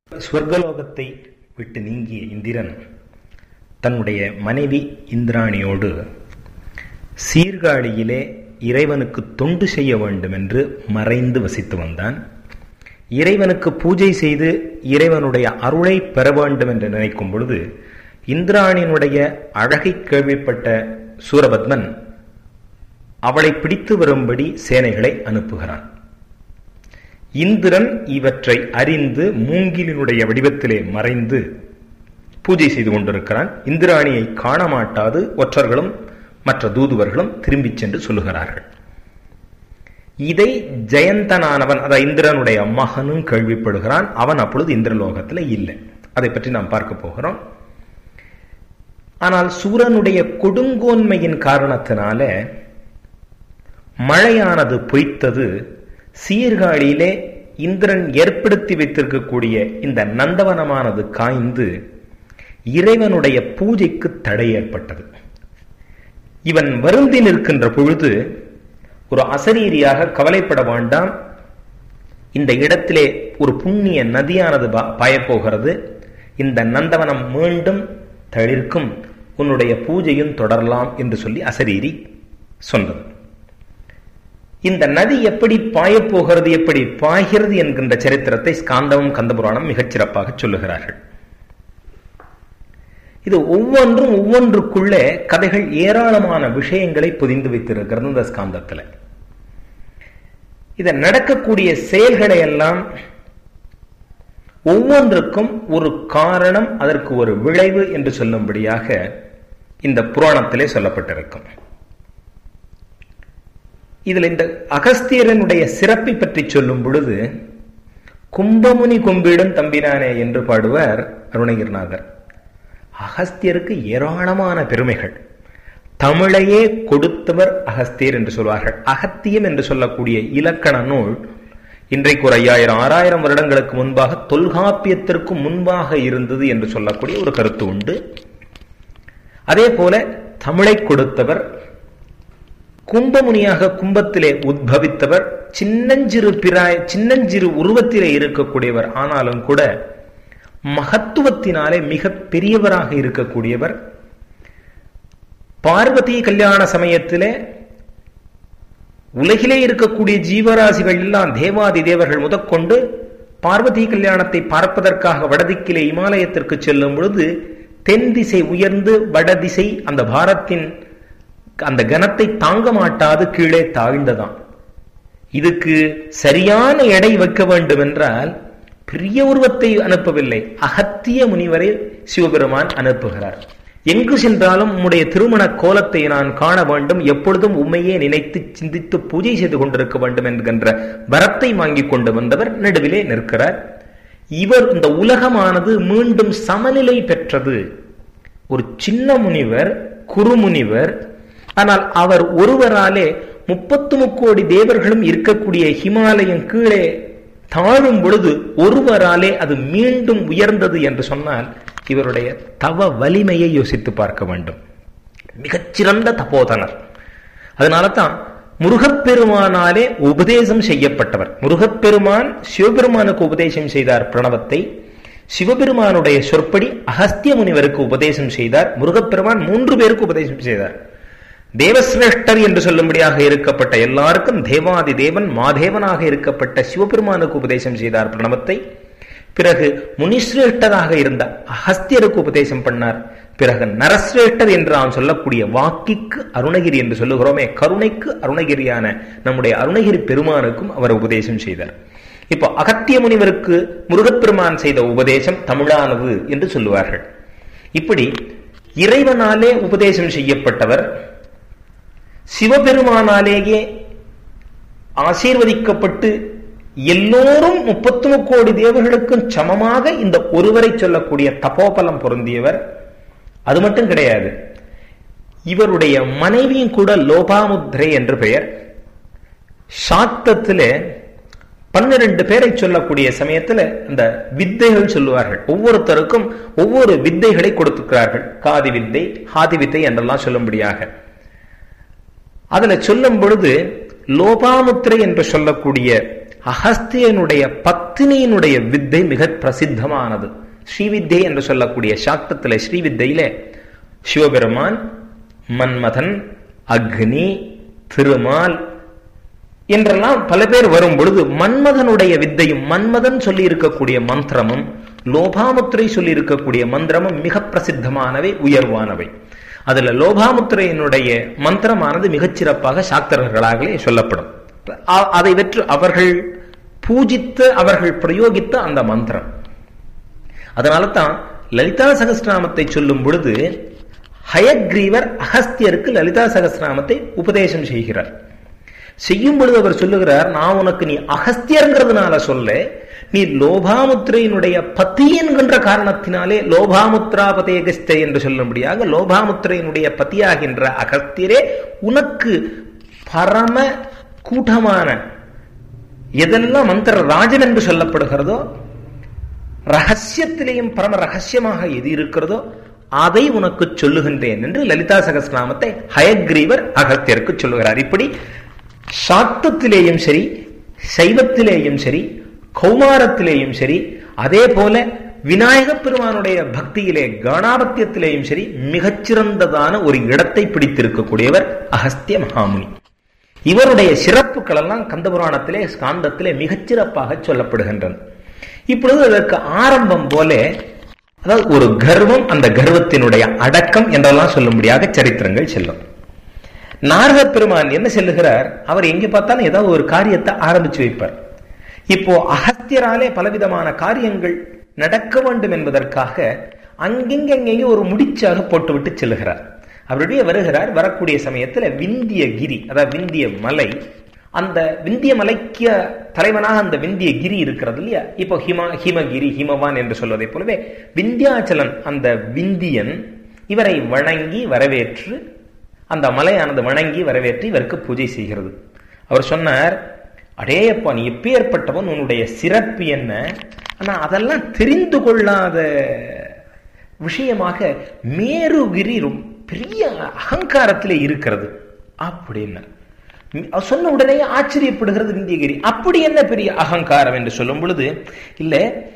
ஸ்வர்கலோகத்தை விட்டு நீங்கிய இந்திரன் தன்னுடைய மனைவி இந்திராணியோடு சீர்காழியிலே இறைவனுக்கு தொண்டு செய்ய வேண்டும் என்று மறைந்து வசித்து வந்தான். இறைவனுக்கு பூஜை செய்து இறைவனுடைய அருளை பெற வேண்டும் என்று நினைக்கும் பொழுது இந்திராணியினுடைய அழகை கேள்விப்பட்ட சூரபத்மன் அவளை பிடித்து வரும்படி சேனைகளை அனுப்புகிறான். இந்திரன் இவற்றை அறிந்து மூங்கிலினுடைய வடிவத்திலே மறைந்து பூஜை செய்து கொண்டிருக்கிறான். இந்திராணியை காண மாட்டாது ஒற்றர்களும் மற்ற தூதுவர்களும் திரும்பிச் சென்று சொல்லுகிறார்கள். இதை ஜெயந்தனானவன், அதாவது இந்திரனுடைய மகனும் கேள்விப்படுகிறான். அவன் அப்பொழுது இந்திரலோகத்தில் இல்லை. அதை பற்றி நாம் பார்க்க போகிறோம். ஆனால் சூரனுடைய கொடுங்கோன்மையின் காரணத்தினால மழையானது பொய்த்தது. சீர்காழியிலே இந்திரன் ஏற்படுத்தி வைத்திருக்கக்கூடிய இந்த நந்தவனமானது காய்ந்து இறைவனுடைய பூஜைக்கு தடை ஏற்பட்டது. இவன் வருந்தி நிற்கின்ற பொழுது ஒரு அசரீரியாக கவலைப்பட வேண்டாம், இந்த இடத்திலே ஒரு புண்ணிய நதியானது பாயப்போகிறது, இந்த நந்தவனம் மீண்டும் தளிர்க்கும், உன்னுடைய பூஜையும் தொடரலாம் என்று சொல்லி அசரீரி சொன்னது. இந்த நதி எப்படி பாயப்போகிறது, எப்படி பாய்கிறது என்கின்ற சரித்திரத்தை ஸ்காந்தமும் கந்தபுராணம் மிகச் சிறப்பாக சொல்லுகிறார்கள். இது ஒவ்வொன்றும் ஒவ்வொன்றுக்குள்ளே கதைகள் ஏராளமான விஷயங்களை பொதிந்து வைத்திருக்கிறது. இந்த ஸ்காந்தத்தில் இதை நடக்கக்கூடிய செயல்களை எல்லாம் ஒவ்வொன்றுக்கும் ஒரு காரணம், அதற்கு ஒரு விளைவு என்று சொல்லும்படியாக இந்த புராணத்திலே சொல்லப்பட்டிருக்கும். இதில் இந்த அகஸ்தியரனுடைய சிறப்பை பற்றி சொல்லும் பொழுது கும்பமுனி கும்பிடும் தம்பினானே என்று பாடுவார் அருணகிரிநாதர். அகஸ்தியருக்கு ஏராளமான பெருமைகள். தமிழையே கொடுத்தவர் அகஸ்தியர் என்று சொல்வார்கள். அகத்தியம் என்று சொல்லக்கூடிய இலக்கண நூல் இன்றைக்கு ஒரு 5000-6000 வருடங்களுக்கு முன்பாக தொல்காப்பியத்திற்கு முன்பாக இருந்தது என்று சொல்லக்கூடிய ஒரு கருத்து உண்டு. அதே போல தமிழை கொடுத்தவர், கும்பமுனியாக கும்பத்திலே உத்பவித்தவர், சின்னஞ்சிறு உருவத்திலே இருக்கக்கூடியவர், ஆனாலும் கூட மகத்துவத்தினாலே மிக பெரியவராக இருக்கக்கூடியவர். பார்வதி கல்யாண சமயத்திலே உலகிலே இருக்கக்கூடிய ஜீவராசிகள் எல்லாம் தேவாதி தேவர்கள் முதற்கொண்டு பார்வதி கல்யாணத்தை பார்ப்பதற்காக வடதிக்கிலே இமாலயத்திற்கு செல்லும் பொழுது தென் திசை உயர்ந்து வடதிசை அந்த பாரத்தின் அந்த கனத்தை தாங்க மாட்டாது கீழே தாழ்ந்ததாம். இதுக்கு சரியான எடை வைக்க வேண்டும் என்றால் பெரிய உருவத்தை அனுப்பவில்லை, அகத்திய முனிவரை சிவபெருமான் அனுப்புகிறார். எங்கு சென்றாலும் உம்முடைய திருமண கோலத்தை நான் காண வேண்டும், எப்பொழுதும் உண்மையே நினைத்து சிந்தித்து பூஜை செய்து கொண்டிருக்க வேண்டும் என்கின்ற வரத்தை வாங்கி கொண்டு வந்தவர் நடுவிலே நிற்கிறார். இவர் இந்த உலகமானது மீண்டும் சமநிலை பெற்றது. ஒரு சின்ன முனிவர், குருமுனிவர், ஆனால் அவர் ஒருவராலே 33 கோடி தேவர்களும் இருக்கக்கூடிய ஹிமாலயம் கீழே தாழும் பொழுது ஒருவராலே அது மீண்டும் உயர்ந்தது என்று சொன்னால் இவருடைய தவ வலிமையை யோசித்து பார்க்க வேண்டும். மிகச்சிறந்த தபோதனர். அதனால தான் முருகப்பெருமானாலே உபதேசம் செய்யப்பட்டவர். முருகப்பெருமான் சிவபெருமானுக்கு உபதேசம் செய்தார் பிரணவத்தை. சிவபெருமானுடைய சொற்படி அகஸ்திய முனிவருக்கு உபதேசம் செய்தார். முருகப்பெருமான் 3 பேருக்கு உபதேசம் செய்தார். தேவசிரேஷ்டர் என்று சொல்லும்படியாக இருக்கப்பட்ட எல்லாருக்கும் தேவாதி தேவன் மாதேவனாக இருக்கப்பட்ட சிவபெருமானுக்கு உபதேசம் செய்தார் பிரணவத்தை. பிறகு முனிசிரேஷ்டராக இருந்த அகஸ்தியருக்கு உபதேசம் பண்ணார். பிறகு நரசிரேஷ்டர் என்று நாம் சொல்லக்கூடிய வாக்கிக்கு அருணகிரி என்று சொல்லுகிறோமே, கருணைக்கு அருணகிரியான நம்முடைய அருணகிரி பெருமானுக்கும் அவர் உபதேசம் செய்தார். இப்போ அகத்திய முனிவருக்கு முருகப்பெருமான் செய்த உபதேசம் தமிழானது என்று சொல்லுவார்கள். இப்படி இறைவனாலே உபதேசம் செய்யப்பட்டவர், சிவபெருமானாலேயே ஆசீர்வதிக்கப்பட்டு எல்லோரும் 33 கோடி தேவர்களுக்கும் சமமாக இந்த ஒருவரை சொல்லக்கூடிய தபோபலம் பொருந்தியவர். அது மட்டும் கிடையாது, இவருடைய மனைவியும் கூட லோபாமுத்ரை என்று பெயர். சாத்தத்திலே 12 பேரை சொல்லக்கூடிய சமயத்தில் இந்த வித்தைகள் சொல்லுவார்கள். ஒவ்வொருத்தருக்கும் ஒவ்வொரு வித்தைகளை கொடுத்துக்கிறார்கள். காதி வித்தை, ஹாதி வித்தை என்றெல்லாம் சொல்லும்படியாக. அதுல சொல்லும் பொழுது லோபாமுத்திரை என்று சொல்லக்கூடிய அகஸ்தியனுடைய பத்தினியினுடைய வித்தை மிக பிரசித்தமானது. ஸ்ரீவித்தை என்று சொல்லக்கூடிய சாக்தத்திலே, ஸ்ரீவித்தையிலே சிவபெருமான், மன்மதன், அக்னி, திருமால் என்றெல்லாம் பல பேர் வரும் பொழுது மன்மதனுடைய வித்தையும், மன்மதன் சொல்லி இருக்கக்கூடிய மந்திரமும், லோபாமுத்திரை சொல்லி இருக்கக்கூடிய மந்திரமும் மிக பிரசித்தமானவை, உயர்வானவை. அதுல லோபாமுத்திரையினுடைய மந்திரமானது மிகச்சிறப்பாக சாக்தர்களாகவே சொல்லப்படும். அதை வெற்று அவர்கள் பூஜித்து அவர்கள் பிரயோகித்த அந்த மந்திரம். அதனால தான் லலிதா சகஸ்ரநாமத்தை சொல்லும் பொழுது ஹயக்ரீவர் அகஸ்தியருக்கு லலிதா சகஸ்ரநாமத்தை உபதேசம் செய்கிறார். செய்யும் பொழுது அவர் சொல்லுகிறார், நான் உனக்கு நீ அகஸ்தியர்ங்கிறதுனால சொல்ல, நீ லோபாமுத்திரையினுடைய பதி என்கின்ற காரணத்தினாலே லோபாமுத்ராபதேகஸ்தே என்று சொல்லும்படியாக லோபாமுத்திரையினுடைய பதியாகின்ற அகஸ்தியரே உனக்கு பரம கூட்டமான எதெல்லாம் மந்திர ராஜன் என்று சொல்லப்படுகிறதோ, ரகசியத்திலேயும் பரம ரகசியமாக எது இருக்கிறதோ அதை உனக்கு சொல்லுகின்றேன் என்று லலிதா சகஸ்ரநாமத்தை ஹயக்ரீவர் அகஸ்தியருக்கு சொல்லுகிறார். இப்படி சாக்தத்திலேயும் சரி, சைவத்திலேயும் சரி, கௌமாரத்திலேயும் சரி, அதே போல விநாயக பெருமானுடைய பக்தியிலே கணாபத்தியத்திலேயும் சரி மிகச்சிறந்ததான ஒரு இடத்தை பிடித்திருக்கக்கூடியவர் அகஸ்திய மகாமுனி. இவருடைய சிறப்புகள் எல்லாம் கந்தபுராணத்திலே, ஸ்காந்தத்திலே மிகச்சிறப்பாக சொல்லப்படுகின்றன. இப்பொழுது அதற்கு ஆரம்பம் போல, அதாவது ஒரு கர்வம், அந்த கர்வத்தினுடைய அடக்கம் என்றெல்லாம் சொல்லும்படியாக சரித்திரங்கள் செல்லும். நாரத பெருமான் என்ன சொல்லுகிறார், அவர் எங்கே பார்த்தாலும் ஏதாவது ஒரு காரியத்தை ஆரம்பிச்சு வைப்பார். இப்போ அகஸ்தியராலே பலவிதமான காரியங்கள் நடக்க வேண்டும் என்பதற்காக அங்கெங்கெங்கேயும் ஒரு முடிச்சாக போட்டுவிட்டு செல்லுகிறார். அவருடைய வருகிறார். வரக்கூடிய சமயத்தில் விந்திய கிரி, அதாவது விந்திய மலை, அந்த விந்திய மலைக்கு தலைவனாக அந்த விந்திய கிரி இருக்கிறது இல்லையா, இப்போ ஹிமகிரி, ஹிமவான் என்று சொல்வதை போலவே விந்தியாச்சலன் அந்த விந்தியன் இவரை வணங்கி வரவேற்று, அந்த மலையானது வணங்கி வரவேற்று இவருக்கு பூஜை செய்கிறது. அவர் சொன்னார், அடேயப்பா, நீ எப்பேற்பட்டவன், உன்னுடைய சிறப்பு என்ன, ஆனா அதெல்லாம் தெரிந்து கொள்ளாத விஷயமாக மேருகிரி பெரிய அகங்காரத்திலே இருக்கிறது அப்படின்னு சொன்ன உடனே ஆச்சரியப்படுகிறது விந்தியகிரி. அப்படி என்ன பெரிய அகங்காரம் என்று சொல்லும் பொழுது, இல்ல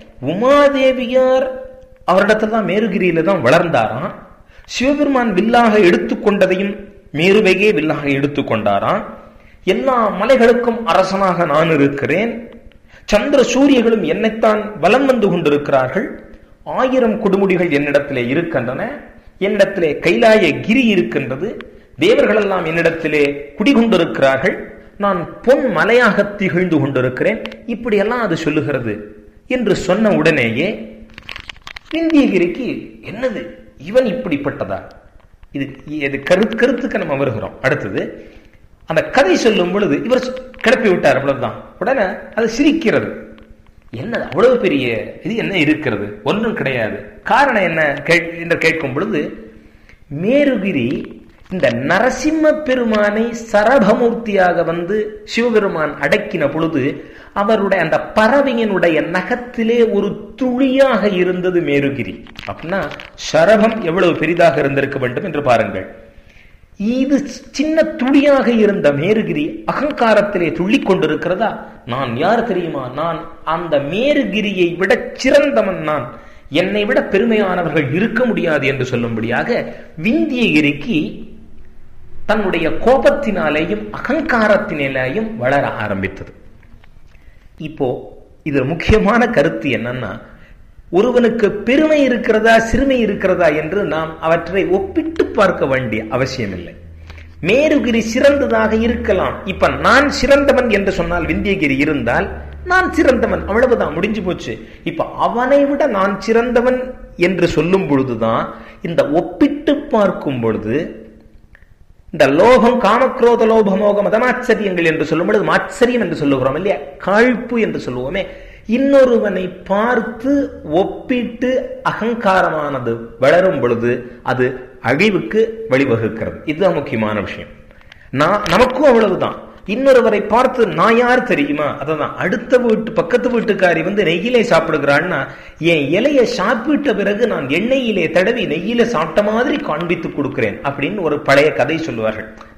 உமாதேவியார் அவரிடத்துல தான் மேருகிரியில தான் வளர்ந்தாராம். சிவபெருமான் வில்லாக எடுத்துக்கொண்டதையும் மேருவையே வில்லாக எடுத்துக்கொண்டாராம். எல்லா மலைகளுக்கும் அரசனாக நான் இருக்கிறேன், சந்திர சூரியர்களும் என்னைத்தான் வலம் வந்து கொண்டிருக்கிறார்கள், 1000 கொடுமுடிகள் என்னிடத்திலே இருக்கின்றன, என்னிடத்திலே கைலாய கிரி இருக்கின்றது, தேவர்கள் எல்லாம் என்னிடத்திலே குடிகொண்டிருக்கிறார்கள், நான் பொன் மலையாக திகழ்ந்து கொண்டிருக்கிறேன், இப்படியெல்லாம் அது சொல்லுகிறது என்று சொன்ன உடனேயே விந்தியகிரிக்கு என்னது இவன் இப்படிப்பட்டதா, இது கருத்துக்கு நம்ம வருகிறோம். அடுத்தது அந்த கதை சொல்லும் பொழுது இவர் கிளப்பி விட்டார், அவ்வளவுதான். உடனே அது சிரிக்கிறது. என்ன அவ்வளவு பெரிய இது என்ன இருக்கிறது, ஒன்றும் கிடையாது. காரணம் என்ன என்று கேட்கும் பொழுது, மேருகிரி இந்த நரசிம்ம பெருமானை சரபமூர்த்தியாக வந்து சிவபெருமான் அடக்கின பொழுது அவருடைய அந்த பறவையினுடைய நகத்திலே ஒரு துளியாக இருந்தது மேருகிரி. அப்படின்னா சரபம் எவ்வளவு பெரிதாக இருந்திருக்க வேண்டும் என்று பாருங்கள். இது சின்ன துளியாக இருந்த மேருகிரி அகங்காரத்திலே துள்ளிக் கொண்டிருக்கிறதா, நான் யார் தெரியுமா, நான் அந்த மேருகிரியை விட சிறந்தவன், நான் என்னை விட பெருமையானவர்கள் இருக்க முடியாது என்று சொல்லும்படியாக விந்தியகிரிக்கு தன்னுடைய கோபத்தினாலேயும் அகங்காரத்தினாலேயும் வளர ஆரம்பித்தது. இப்போ இதுல முக்கியமான கருத்து என்னன்னா, ஒருவனுக்கு பெருமை இருக்கிறதா சிறுமை இருக்கிறதா என்று நாம் அவற்றை ஒப்பிட்டு பார்க்க வேண்டிய அவசியம் இல்லை. மேருகிரி சிறந்ததாக இருக்கலாம். இப்ப நான் சிறந்தவன் என்று சொன்னால் விந்தியகிரி இருந்தால் நான் சிறந்தவன், அவ்வளவுதான், முடிஞ்சு போச்சு. இப்ப அவனை விட நான் சிறந்தவன் என்று சொல்லும் பொழுதுதான், இந்த ஒப்பிட்டு பார்க்கும் பொழுது இந்த லோகம், காமக்ரோத லோபமோக மதமாச்சரியங்கள் என்று சொல்லும் பொழுது மாச்சரியம் என்று சொல்லுகிறோம் இல்லையா, காழ்ப்பு என்று சொல்லுவோமே, இன்னொருவனை பார்த்து ஒப்பிட்டு அகங்காரமானது வளரும் பொழுது அது அழிவுக்கு வழிவகுக்கிறது. இதுதான் முக்கியமான விஷயம். நமக்கும் அவ்வளவுதான். இன்னொருவரை பார்த்து நான் யார் தெரியுமா, அதான் அடுத்த பக்கத்து வீட்டுக்காரி வந்து நெய்யிலே சாப்பிடுகிறான்னா, என் இலையை சாப்பிட்ட பிறகு நான் எண்ணெயிலே தடவி நெய்யில சாப்பிட்ட மாதிரி காண்பித்து கொடுக்கிறேன் அப்படின்னு ஒரு பழைய கதை சொல்லுவார்கள்.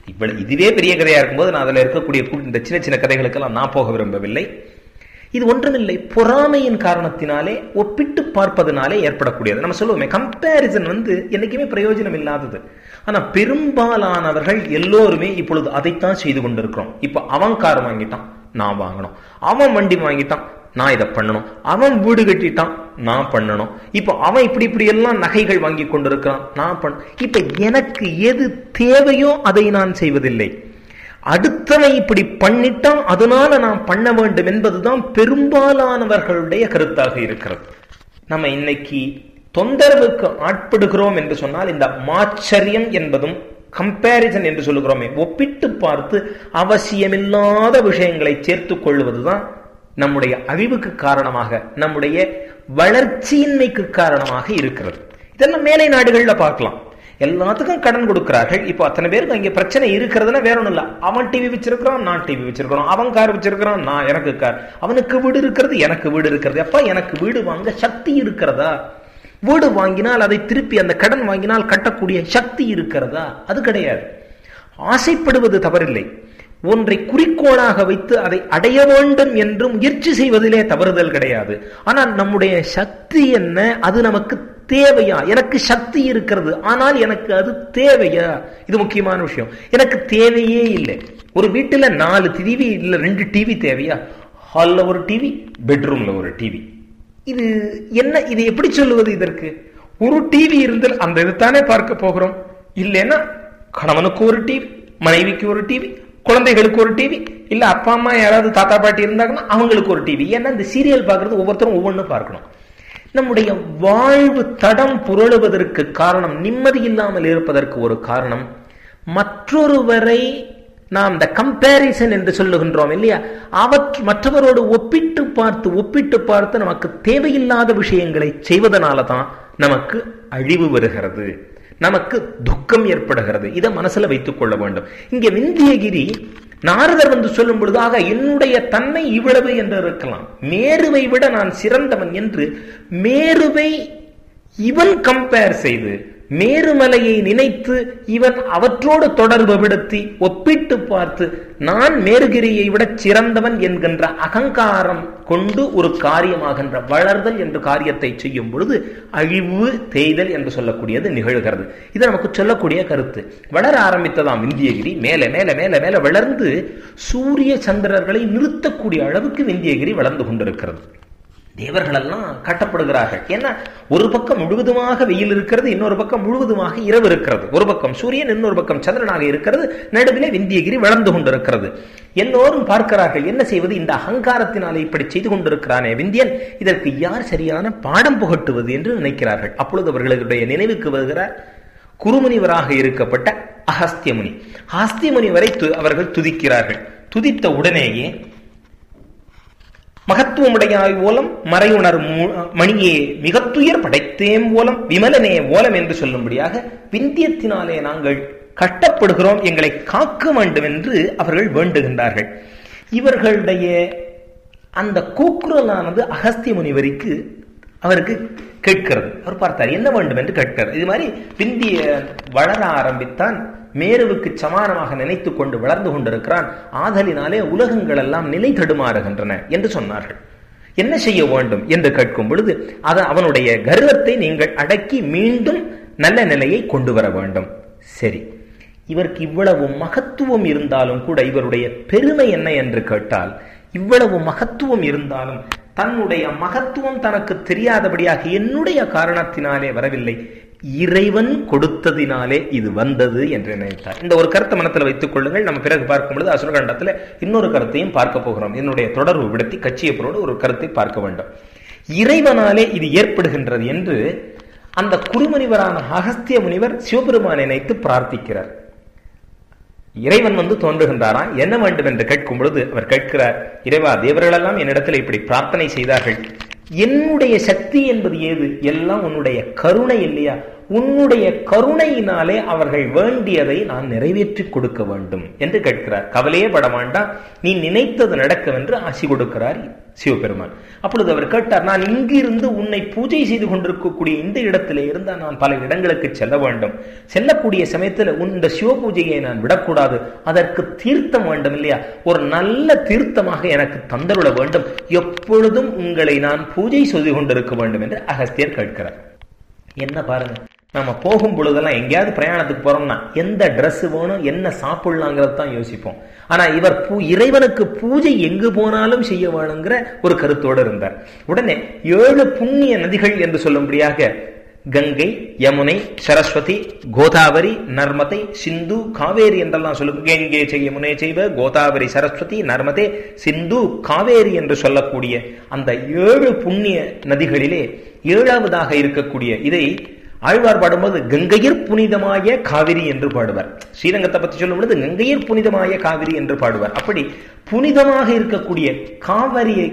இதுவே பெரிய கதையா இருக்கும்போது நான் அதுல இருக்கக்கூடிய இந்த சின்ன சின்ன கதைகளுக்கெல்லாம் நான் போக விரும்பவில்லை. இது ஒன்றுமில்லை, பொறாமையின் காரணத்தினாலே ஒப்பிட்டு பார்ப்பதனாலே ஏற்படக்கூடியது. நம்ம சொல்லுவோமே, கம்பேரிசன் என்னைக்குமே பிரயோஜனம் இல்லாதது. ஆனா பெரும்பாலானவர்கள் எல்லோருமே இப்பொழுது அதைத்தான் செய்து கொண்டிருக்கிறோம். இப்ப அவன் கார் வாங்கிட்டான், நான் வாங்கணும். அவன் வண்டி வாங்கிட்டான், நான் இதை பண்ணணும். அவன் வீடு கட்டிட்டான், நான் பண்ணணும். இப்ப அவன் இப்படி இப்படி எல்லாம் நகைகள் வாங்கி கொண்டிருக்கிறான், நான் இப்ப எனக்கு எது தேவையோ அதை நான் செய்வதில்லை. அடுத்தவன் இப்படி பண்ணிட்டான், அதனால நான் பண்ண வேண்டும் என்பதுதான் பெரும்பாலானவர்களுடைய கருத்தாக இருக்கிறது. நம்ம இன்னைக்கு தொந்தரவுக்கு ஆட்படுகிறோம் என்று சொன்னால் இந்த மாச்சரியம் என்பதும் கம்பேரிசன் என்று சொல்லுகிறோமே, ஒப்பிட்டு பார்த்து அவசியமில்லாத விஷயங்களை சேர்த்துக் கொள்வதுதான் நம்முடைய அழிவுக்கு காரணமாக, நம்முடைய வளர்ச்சியின்மைக்கு காரணமாக இருக்கிறது. இதெல்லாம் மேலை நாடுகள்ல பார்க்கலாம். எல்லாத்துக்கும் கடன் கொடுக்கிறார்கள். இப்போ அத்தனை பேருக்கு அங்கே பிரச்சனை இருக்கிறதுனா வேற ஒண்ணும் இல்ல. அவன் டிவி வச்சிருக்கிறான், நான் டிவி வச்சிருக்கிறோம். அவன் கார் வச்சிருக்கிறான், நான் எனக்கு கார். அவனுக்கு வீடு இருக்கிறது, எனக்கு வீடு இருக்கிறது. அப்பா, எனக்கு வீடு வாங்க சக்தி இருக்கிறதா? வீடு வாங்கினால் அதை திருப்பி அந்த கடன் வாங்கினால் கட்டக்கூடிய சக்தி இருக்கிறதா? அது கிடையாது. ஆசைப்படுவது தவறில்லை. ஒன்றை குறிக்கோளாக வைத்து அதை அடைய வேண்டும் என்று முயற்சி செய்வதிலே தவறுதல் கிடையாது. ஆனால் நம்முடைய சக்தி என்ன? அது நமக்கு தேவையா? எனக்கு சக்தி இருக்கிறது, ஆனால் எனக்கு அது தேவையா? இது முக்கியமான விஷயம். எனக்கு தேவையே இல்லை. ஒரு வீட்டுல 4 டிவி இல்ல 2 டிவி தேவையா? ஹால்ல ஒரு டிவி, பெட்ரூம்ல ஒரு டிவி. இது என்ன? இது எப்படி சொல்லுவது? இதற்கு ஒரு டிவி இருந்தால் அந்த இதுதானே பார்க்க போகிறோம். இல்லைன்னா கணவனுக்கு ஒரு டிவி, மனைவிக்கு ஒரு டிவி, குழந்தைகளுக்கு ஒரு டிவி, இல்ல அப்பா அம்மா யாராவது தாத்தா பாட்டி இருந்தாங்கன்னா அவங்களுக்கு ஒரு டிவி. ஏன்னா இந்த சீரியல் பார்க்கறது ஒவ்வொருத்தரும் ஒவ்வொன்றும் பார்க்கணும். நம்முடைய வாழ்வு தடம் புரளுவதற்கு காரணம், நிம்மதி இல்லாமல் இருப்பதற்கு ஒரு காரணம், மற்றொருவரை நாம் இந்த கம்பேரிசன் என்று சொல்லுகின்றோம் இல்லையா, மற்றவரோடு ஒப்பிட்டு பார்த்து நமக்கு தேவையில்லாத விஷயங்களை செய்வதனால தான் நமக்கு அழிவு வருகிறது, நமக்கு துக்கம் ஏற்படுகிறது. இதை மனசுல வைத்துக் கொள்ள வேண்டும். இங்க விந்தியகிரி நாரதர் சொல்லும் பொழுதாக என்னுடைய தன்மை இவ்வளவு என்று இருக்கலாம், மேருவை விட நான் சிறந்தவன் என்று மேருவை இவன் கம்பேர் செய்து, மேருமலையை நினைத்து இவன் அவற்றோடு தொடர்பு படுத்தி ஒப்பிட்டு பார்த்து நான் மேருகிரியை விட சிறந்தவன் என்கின்ற அகங்காரம் கொண்டு ஒரு காரியமாகின்ற வளர்தல் என்று காரியத்தை செய்யும் பொழுது அழிவு தேய்தல் என்று சொல்லக்கூடியது நிகழ்கிறது. இது நமக்கு சொல்லக்கூடிய கருத்து. வளர ஆரம்பித்ததாம் விந்தியகிரி, மேல மேல மேல மேல வளர்ந்து சூரிய சந்திரர்களை நிறுத்தக்கூடிய அளவுக்கு விந்தியகிரி வளர்ந்து கொண்டிருக்கிறது. தேவர்கள் எல்லாம் கட்டப்படுகிறார்கள். ஏன்னா ஒரு பக்கம் முழுவதுமாக வெயில் இருக்கிறது, இன்னொரு பக்கம் முழுவதுமாக இரவு இருக்கிறது. ஒரு பக்கம் சூரியன், இன்னொரு பக்கம் சந்திரனாக இருக்கிறது. நடுவிலே விந்தியகிரி வளர்ந்து கொண்டிருக்கிறது. எல்லோரும் பார்க்கிறார்கள், என்ன செய்வது? இந்த அகங்காரத்தினாலே இப்படி செய்து கொண்டிருக்கிறானே விந்தியன், இதற்கு யார் சரியான பாடம் புகட்டுவது என்று நினைக்கிறார்கள். அப்பொழுது அவர்களுடைய நினைவுக்கு வருகிறார் குருமுனிவராக இருக்கப்பட்ட அகஸ்திய முனி. அகஸ்திய முனிவரை அவர்கள் துதிக்கிறார்கள். துதித்த உடனேயே மகத்துவமுடையாய் ஓலம் மறையுணர் மணியே மிகத்துயர் படைத்தேம் ஓலம் விமலனே ஓலம் என்று சொல்லும்படியாக விந்தியத்தினாலே நாங்கள் கட்டப்படுகிறோம், எங்களை காக்க வேண்டும் என்று அவர்கள் வேண்டுகின்றார்கள். இவர்களுடைய அந்த கூக்குரலானது அகஸ்திய முனிவருக்கு அவருக்கு கேட்கிறது. அவர் பார்த்தார், என்ன வேண்டும் என்று கேட்கிறார். இது மாதிரி விந்திய வளர ஆரம்பித்தான், மேருவுக்கு சமானமாக நினைத்துக் கொண்டு வளர்ந்து கொண்டிருக்கிறான். ஆதலினாலே உலகங்கள் எல்லாம் நிலை தடுமாறுகின்றன என்று சொன்னார்கள். என்ன செய்ய வேண்டும் என்று கேட்கும் பொழுது அவனுடைய கர்வத்தை நீங்கள் அடக்கி மீண்டும் நல்ல நிலையை கொண்டு வர வேண்டும். சரி, இவருக்கு இவ்வளவு மகத்துவம் இருந்தாலும் கூட இவருடைய பெருமை என்ன என்று கேட்டால், இவ்வளவு மகத்துவம் இருந்தாலும் தன்னுடைய மகத்துவம் தனக்கு தெரியாதபடியாக என்னுடைய காரணத்தினாலே வரவில்லை, இறைவன் கொடுத்ததினாலே இது வந்தது என்று நினைத்தார். இந்த ஒரு கருத்தை மனத்தில் வைத்துக் கொள்ளுங்கள். நம்ம பிறகு பார்க்கும் பொழுது அசுரகண்டத்தில் இன்னொரு கருத்தையும் பார்க்க போகிறோம். என்னுடைய தொடர்பு விடுத்தி கட்சியப்பரோடு ஒரு கருத்தை பார்க்க வேண்டும். இறைவனாலே இது ஏற்படுகின்றது என்று அந்த குருமுனிவரான அகஸ்திய முனிவர் சிவபெருமானை நினைத்து பிரார்த்திக்கிறார். இறைவன் தோன்றுகின்றாரா, என்ன வேண்டும் என்று கேட்கும் பொழுது அவர் கேட்கிறார், இறைவா, தேவர்கள் எல்லாம் என்னிடத்தில் இப்படி பிரார்த்தனை செய்தார்கள், என்னுடைய சக்தி என்பது ஏது? எல்லாம் உன்னுடைய கருணை இல்லையா? உன்னுடைய கருணையினாலே அவர்கள் வேண்டியதை நான் நிறைவேற்றி கொடுக்க வேண்டும் என்று கேட்கிறார். கவலையே பட வேண்டாம், நீ நினைத்தது நடக்கும் என்று ஆசி கொடுக்கிறார் சிவபெருமான். அப்பொழுது அவர் கேட்டார், நான் இங்கிருந்து உன்னை பூஜை செய்து கொண்டிருக்கக்கூடிய இந்த இடத்திலே இருந்தால் நான் பல இடங்களுக்கு செல்ல வேண்டும். செல்லக்கூடிய சமயத்தில் இந்த சிவ பூஜையை நான் விடக்கூடாது. அதற்கு தீர்த்தம் வேண்டும் இல்லையா? ஒரு நல்ல தீர்த்தமாக எனக்கு தந்தருள வேண்டும். எப்பொழுதும் உங்களை நான் பூஜை செய்து கொண்டிருக்க வேண்டும் என்று அகஸ்தியர் கேட்கிறார். என்ன பாருங்க, நம்ம போகும் பொழுதெல்லாம் எங்கேயாவது பிரயாணத்துக்கு போறோம்னா எந்த ட்ரெஸ் வேணும், என்ன சாப்பிடலாங்கிறது தான் யோசிப்போம். ஆனா இவர் இறைவனுக்கு பூஜை எங்கு போனாலும் செய்ய வேணுங்கிற ஒரு கருத்தோடு இருந்தார். உடனே 7 புண்ணிய நதிகள் என்று சொல்லும்படியாக கங்கை, யமுனை, சரஸ்வதி, கோதாவரி, நர்மதை, சிந்து, காவேரி என்றெல்லாம் சொல்லும். கங்கை யமுனை செய்வ, கோதாவரி, சரஸ்வதி, நர்மதே, சிந்து, காவேரி என்று சொல்லக்கூடிய அந்த 7 புண்ணிய நதிகளிலே 7வதாக இருக்கக்கூடிய இதை ஆழ்வார் பாடும்போது கங்கையர் புனிதமாய காவிரி என்று பாடுவார். ஸ்ரீரங்கத்தை பற்றி சொல்லும் பொழுது கங்கையர் புனிதமாய காவிரி என்று பாடுவார். அப்படி புனிதமாக இருக்கக்கூடிய காவிரியை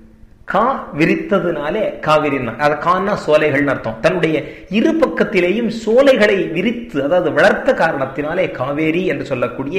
கா விரித்ததுனாலே காவிரி, அது கான்னா சோலைகள் அர்த்தம். தன்னுடைய இரு பக்கத்திலேயும் சோலைகளை விரித்து, அதாவது வளர்த்த காரணத்தினாலே காவேரி என்று சொல்லக்கூடிய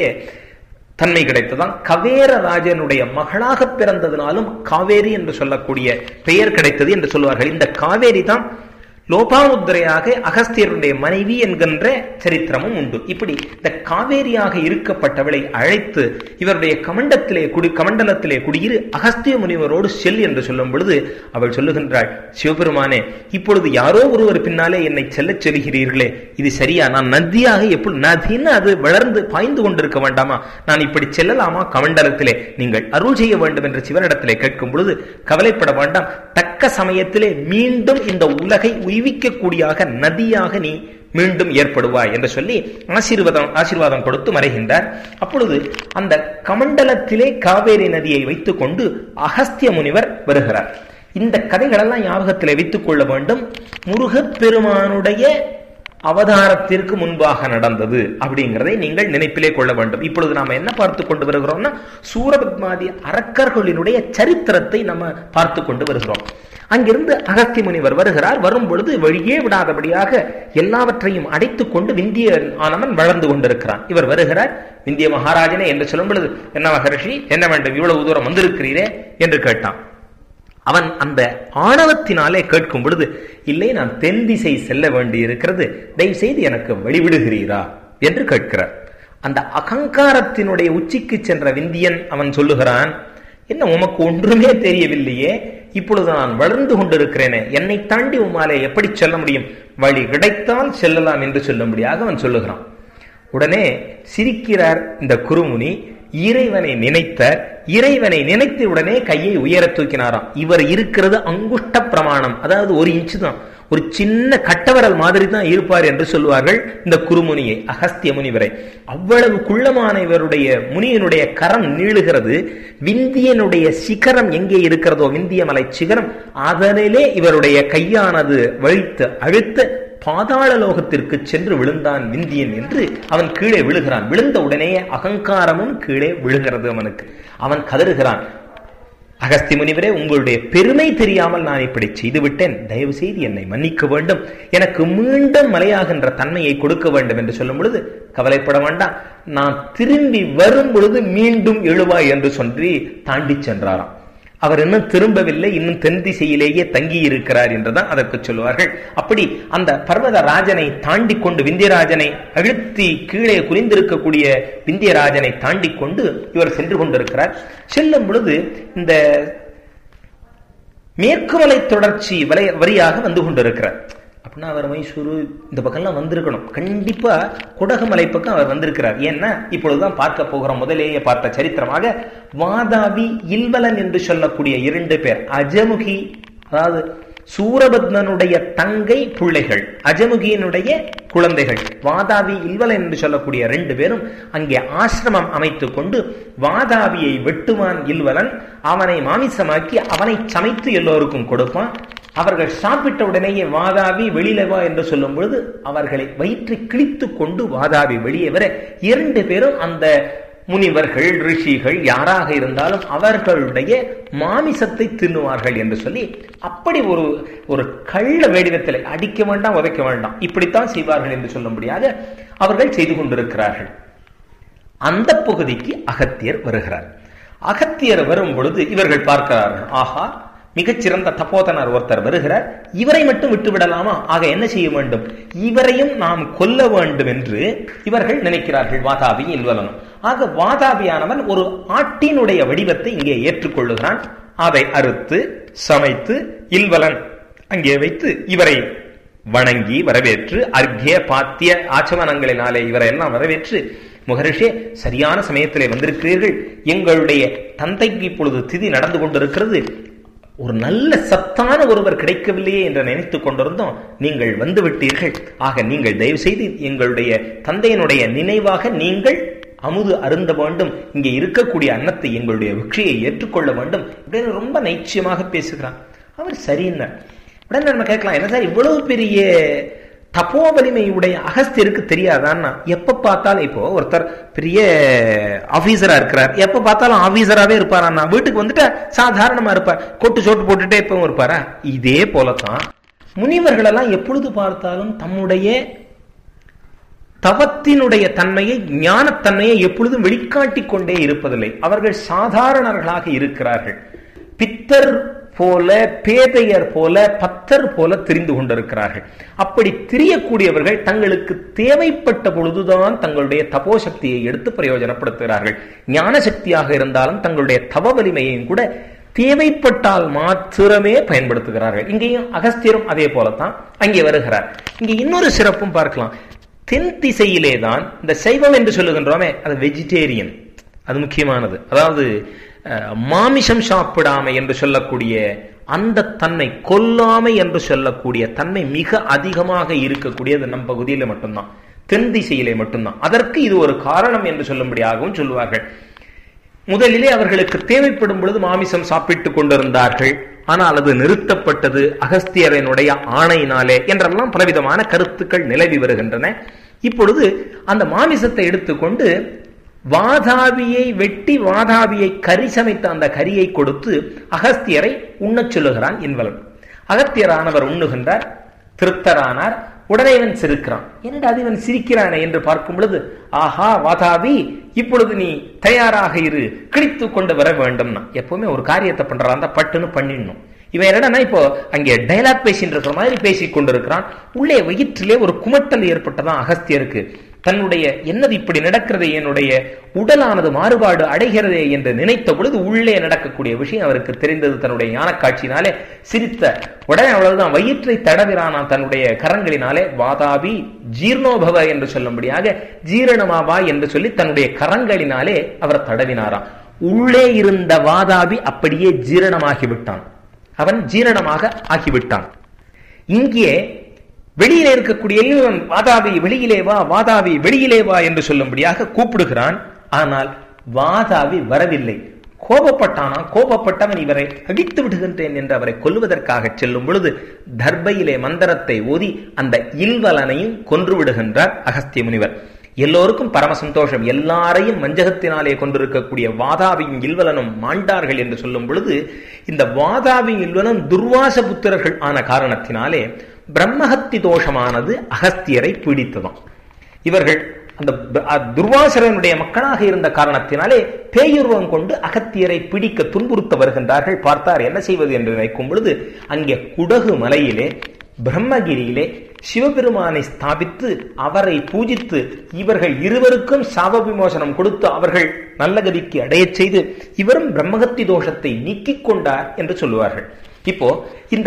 தன்மை கிடைத்ததான். கவேரராஜனுடைய மகளாக பிறந்ததினாலும் காவேரி என்று சொல்லக்கூடிய பெயர் கிடைத்தது என்று சொல்வார்கள். இந்த காவேரி தான் லோபாமுத்திரையாக அகஸ்தியருடைய மனைவி என்கின்ற சரித்திரமும் உண்டு. இப்படி இந்த காவேரியாக இருக்கப்பட்டவளை அழைத்து இவருடைய கமண்டலத்திலே குடியிரு அகஸ்திய முனிவரோடு செல் என்று சொல்லும் பொழுது அவள் சொல்லுகின்றாள், சிவபெருமானே, இப்பொழுது யாரோ ஒருவர் பின்னாலே என்னை செல்ல சொல்கிறீர்களே, இது சரியா? நான் நதியாக எப்படி நதின்னு அது வளர்ந்து பாய்ந்து கொண்டிருக்க வேண்டாமா? நான் இப்படி செல்லலாமா கமண்டலத்திலே? நீங்கள் அருள் செய்ய வேண்டும் என்று சிவனிடத்திலே கேட்கும் பொழுது, கவலைப்பட வேண்டாம், தக்க சமயத்திலே மீண்டும் இந்த உலகை உய்விக்கக்கூடியாக நதியாக நீ மீண்டும் ஏற்படுவாய் என்று சொல்லி ஆசீர்வாதம் கொடுத்து மறைகின்றார். அப்பொழுது அந்த கமண்டலத்திலே காவேரி நதியை வைத்துக் கொண்டு அகஸ்திய முனிவர் வருகிறார். இந்த கதைகளெல்லாம் ஞாபகத்திலே வைத்துக் கொள்ள வேண்டும். முருகப்பெருமானுடைய அவதாரத்திற்கு முன்பாக நடந்தது அப்படிங்கிறதை நீங்கள் நினைப்பிலே கொள்ள வேண்டும். இப்பொழுது நாம என்ன பார்த்து கொண்டு வருகிறோம்னா, சூரபத்மாதி அரக்கர்களினுடைய சரித்திரத்தை நம்ம பார்த்து கொண்டு வருகிறோம். அங்கிருந்து அகஸ்திய முனிவர் வருகிறார். வரும் பொழுது வழியே விடாதபடியாக எல்லாவற்றையும் அடைத்துக் கொண்டு விந்திய ஆனவன் வளர்ந்து கொண்டிருக்கிறான். இவர் வருகிறார். விந்திய மகாராஜனே என்று சொல்லும் பொழுது, என்ன மகரிஷி, என்ன வேண்டும், இவ்வளவு தூரம் வந்திருக்கிறீரே என்று கேட்டான். அவன் அந்த ஆணவத்தினாலே கேட்கும் பொழுது, இல்லை, நான் தென் திசை செல்ல வேண்டி இருக்கிறது, தயவு செய்து எனக்கு வழிவிடுகிறீரா என்று கேட்கிறார். அந்த அகங்காரத்தினுடைய உச்சிக்கு சென்ற விந்தியன் அவன் சொல்லுகிறான், என்ன உமக்கு ஒன்றுமே தெரியவில்லையே, இப்பொழுது நான் வளர்ந்து கொண்டிருக்கிறேனே, என்னை தாண்டி உமாலே எப்படி செல்ல முடியும்? வழி கிடைத்தால் செல்லலாம் என்று சொல்லும்படியாக அவன் சொல்லுகிறான். உடனே சிரிக்கிறார் இந்த குருமுனி. இறைவனை நினைத்த உடனே கையை உயர தூக்கினாராம். இவர் இருக்கிறது அங்குஷ்ட பிரமாணம், அதாவது 1 இன்ச்சு தான், ஒரு சின்ன கட்டவரல் மாதிரி தான் இருப்பார் என்று சொல்வார்கள் இந்த குருமுனியை, அகஸ்திய முனிவரை. அவ்வளவு குள்ளமான இவருடைய முனியனுடைய கரம் நீளுகிறது. விந்தியனுடைய சிகரம் எங்கே இருக்கிறதோ, விந்திய மலை சிகரம், அதனிலே இவருடைய கையானது வழித்து அழுத்த பாதாள லோகத்திற்கு சென்று விழுந்தான் விந்தியன் என்று அவன் கீழே விழுகிறான். விழுந்த உடனே அகங்காரமும் கீழே விழுகிறது அவனுக்கு. அவன் கதறுகிறான், அகஸ்தி முனிவரே, உங்களுடைய பெருமை தெரியாமல் நான் இப்படி செய்துவிட்டேன், தயவு செய்து என்னை மன்னிக்க வேண்டும், எனக்கு மீண்டும் மலையாகின்ற தன்மையை கொடுக்க வேண்டும் என்று சொல்லும் பொழுது, கவலைப்பட வேண்டாம், நான் திரும்பி வரும் பொழுது மீண்டும் எழுவாய் என்று சொல்லி தாண்டி சென்றாராம். அவர் இன்னும் திரும்பவில்லை, இன்னும் தென் திசையிலேயே தங்கி இருக்கிறார் என்றுதான் அதற்கு சொல்லுவார்கள். அப்படி அந்த பர்வத ராஜனை தாண்டி கொண்டு, விந்தியராஜனை அழுத்தி கீழே குனிந்திருக்கக்கூடிய விந்தியராஜனை தாண்டி கொண்டு இவர் சென்று கொண்டிருக்கிறார். செல்லும் பொழுது இந்த மேற்குமலை தொடர்ச்சி வரியாக வந்து கொண்டிருக்கிறார். அப்படின்னா அவர் மைசூரு இந்த பக்கம்லாம் வந்திருக்கணும். கண்டிப்பா குடகுமலை பக்கம் அவர் வந்திருக்கிறார். ஏன்னா இப்பொழுதுதான் பார்க்க போகிறோம். முதலேயே பார்த்த சரித்திரமாக வாதாபி, இல்வலன் என்று சொல்லக்கூடிய 2 பேர், அஜமுகி, அதாவது சூரபத்மனுடைய தங்கை பிள்ளைகள், அஜமுகியினுடைய குழந்தைகள், வாதாபி, இல்வலன் என்று சொல்லக்கூடிய 2 பேரும் அங்கே ஆசிரமம் அமைத்துக் கொண்டு வாதாபியை வெட்டுவான் இல்வலன், அவனை மாமிசமாக்கி அவனை சமைத்து எல்லோருக்கும் கொடுப்பான். அவர்கள் சாப்பிட்ட உடனேயே வாதாபி வெளியில வா என்று சொல்லும் பொழுது அவர்களை வயிற்றை கிழித்து கொண்டு வாதாபி வெளியே வர 2 பேரும் அந்த முனிவர்கள், ரிஷிகள் யாராக இருந்தாலும் அவர்களுடைய மாமிசத்தை தின்னுவார்கள் என்று சொல்லி அப்படி ஒரு கள்ள வேடிவத்தில் அடிக்க வேண்டாம், உதைக்க வேண்டாம், இப்படித்தான் செய்வார்கள் என்று சொல்லும்படியாக அவர்கள் செய்து கொண்டிருக்கிறார்கள். அந்த பகுதிக்கு அகத்தியர் வருகிறார். அகத்தியர் வரும் பொழுது இவர்கள் பார்க்கிறார்கள், ஆஹா, மிகச்சிறந்த தபோதனர் ஒருத்தர் வருகிறார், இவரை மட்டும் விட்டு விடலாமா? ஆக என்ன செய்ய வேண்டும்? இவரையும் நாம் கொல்ல வேண்டும் என்று இவர்கள் நினைக்கிறார்கள், வாதாபி இல்வலனும். ஆக வாதாபியானவன் ஒரு ஆட்டினுடைய வடிவத்தை இங்கே ஏற்றுக்கொள்ளுகிறான். அதை அறுத்து சமைத்து இல்வலன் அங்கே வைத்து இவரை வணங்கி வரவேற்று அர்க்கிய பாத்திய ஆச்சமனங்களினாலே இவரை எல்லாம் வரவேற்று, மகரிஷே, சரியான சமயத்திலே வந்திருக்கிறீர்கள், எங்களுடைய தந்தைக்கு இப்பொழுது திதி நடந்து கொண்டிருக்கிறது, ஒரு நல்ல சத்தான ஒருவர் கிடைக்கவில்லையே என்று நினைத்துக் கொண்டிருந்தோம், நீங்கள் வந்துவிட்டீர்கள். ஆக நீங்கள் தயவு செய்து எங்களுடைய தந்தையினுடைய நினைவாக நீங்கள் அமுது அருந்த வேண்டும், இங்கே இருக்கக்கூடிய அன்னத்தை எங்களுடைய விக்ஷையை ஏற்றுக்கொள்ள வேண்டும் அப்படின்னு ரொம்ப நைச்சியமாக பேசுகிறான். அவர் சரின்னு உடனே நம்ம கேட்கலாம், என்ன சார் இவ்வளவு பெரிய தப்போ வலிமையுடைய அகஸ்தியருக்கு தெரியாதான்னா? எப்ப பார்த்தாலும் இப்போ ஒருத்தர் பெரிய ஆபீசரா இருக்கிறார், எப்ப பார்த்தாலும் ஆபீசராவே இருப்பாரா? வீட்டுக்கு வந்துட்டு சாதாரணமா இருப்பார், கொட்டு சோட்டு போட்டுட்டே எப்பவும் இருப்பாரா? இதே போலதான் முனிவர்கள் எல்லாம் எப்பொழுது பார்த்தாலும் தம்முடைய தவத்தினுடைய தன்மையை, ஞானத்தன்மையை எப்பொழுதும் வெளிக்காட்டிக் கொண்டே இருப்பதில்லை. அவர்கள் சாதாரணர்களாக இருக்கிறார்கள். பித்தர் போல, பேதையர் போல, பத்தர் போல தெரிந்து கொண்டிருக்கிறார்கள். அப்படி தெரியக்கூடியவர்கள் தங்களுக்கு தேவைப்பட்ட பொழுதுதான் தங்களுடைய தபோ சக்தியை எடுத்து பிரயோஜனப்படுத்துகிறார்கள். ஞான சக்தியாக இருந்தாலும் தங்களுடைய தவ வலிமையையும் கூட தேவைப்பட்டால் மாத்திரமே பயன்படுத்துகிறார்கள். இங்கேயும் அகஸ்தியரும் அதே போலத்தான் அங்கே வருகிறார். இங்கே இன்னொரு சிறப்பும் பார்க்கலாம். தென் திசையிலே தான் இந்த சைவம் என்று சொல்லுகின்றோமே, அது வெஜிடேரியன், அது முக்கியமானது. அதாவது மாமிசம் சாப்பிடாமை என்று சொல்லக்கூடிய அந்த தன்மை, கொல்லாமை என்று சொல்லக்கூடிய தன்மை மிக அதிகமாக இருக்கக்கூடியது நம் பகுதியில் மட்டும்தான், தென் திசையிலே மட்டும்தான். அதற்கு இது ஒரு காரணம் என்று சொல்லும்படியாகவும் சொல்லுவார்கள். முதலிலே அவர்களுக்கு தேவைப்படும் பொழுது மாமிசம் சாப்பிட்டுக் கொண்டிருந்தார்கள், ஆனால் அது நிறுத்தப்பட்டது அகஸ்தியரனுடைய ஆணையினாலே என்றெல்லாம் பலவிதமான கருத்துக்கள் நிலவி வருகின்றன. இப்பொழுது அந்த மாமிசத்தை எடுத்துக்கொண்டு வாதாபியை வெட்டி வாதாபியை கறி சமைத்த அந்த கரியை கொடுத்து அகஸ்தியரை உண்ணச் சொல்லுகிறான் இன்வலன். அகத்தியரானவர் உண்ணுகின்றார், திருப்தரானார். உடனே இவன் சிரிக்கிறான். என்னடா அது இவன் சிரிக்கிறானே என்று பார்க்கும் பொழுது, ஆஹா வாதாபி, இப்பொழுது நீ தயாராக இரு, கிழித்து கொண்டு வர வேண்டும்னா. எப்பவுமே ஒரு காரியத்தை பண்றான் பட்டுன்னு பண்ணிடணும். இவன் என்னன்னா இப்போ அங்கே டைலாக் பேசிட்டு இருக்கிற மாதிரி பேசிக் கொண்டிருக்கிறான். உள்ளே வயிற்றிலே ஒரு குமட்டல் ஏற்பட்டதான் அகஸ்தியருக்கு. தன்னுடைய என்னது இப்படி நடக்கிறது, என்னுடைய உடலானது மாறுபாடு அடைகிறதே என்று நினைத்த பொழுது உள்ளே நடக்கக்கூடிய விஷயம் அவருக்கு தெரிந்தது. தன்னுடைய ஞான காட்சியினாலே சிரித்த உடனே அவ்வளவுதான் வயிற்றை தடவிறானான் தன்னுடைய கரங்களினாலே. வாதாபி ஜீர்ணோபவ என்று சொல்லும்படியாக ஜீரணமாவா என்று சொல்லி தன்னுடைய கரங்களினாலே அவர் தடவினாராம். உள்ளே இருந்த வாதாபி அப்படியே ஜீரணமாகிவிட்டான், அவன் ஜீரணமாக ஆகிவிட்டான். இங்கே வெளியிலே இருக்கக்கூடிய வாதாபி வெளியிலே வா, வாதாபி வெளியிலே வா என்று சொல்லும்படியாக கூப்பிடுகிறான். ஆனால் வாதாபி வரவில்லை. கோபப்பட்டானா? கோபப்பட்டவன் இவரை அடித்து விடுகின்றேன் என்று அவரை கொல்லுவதற்காக செல்லும் பொழுது தர்பையிலே மந்திரத்தை ஓதி அந்த இல்வலனையும் கொன்று விடுகின்றார் அகஸ்திய முனிவர். எல்லோருக்கும் பரம சந்தோஷம். எல்லாரையும் வஞ்சகத்தினாலே கொண்டிருக்கக்கூடிய வாதாபியும் இல்வலனும் மாண்டார்கள் என்று சொல்லும் பொழுது, இந்த வாதாபியும் இல்வலன் துர்வாச புத்திரர்கள் ஆன காரணத்தினாலே பிரம்மஹத்தி தோஷமானது அகஸ்தியரை பீடித்ததாம். இவர்கள் அந்த துர்வாசரனுடைய மக்களாக இருந்த காரணத்தினாலே பேயுருவம் கொண்டு அகத்தியரை பிடிக்க துன்புறுத்த வருகின்றார்கள். பார்த்தார் என்ன செய்வது என்று நினைக்கும் பொழுது, அங்கே குடகு மலையிலே பிரம்மகிரியிலே சிவபெருமானை ஸ்தாபித்து அவரை பூஜித்து இவர்கள் இருவருக்கும் சாப விமோசனம் கொடுத்து அவர்கள் நல்ல கதிக்கு அடையச் செய்து இவரும் பிரம்மஹத்தி தோஷத்தை நீக்கிக் கொண்டார் என்று சொல்லுவார்கள். இப்போ இந்த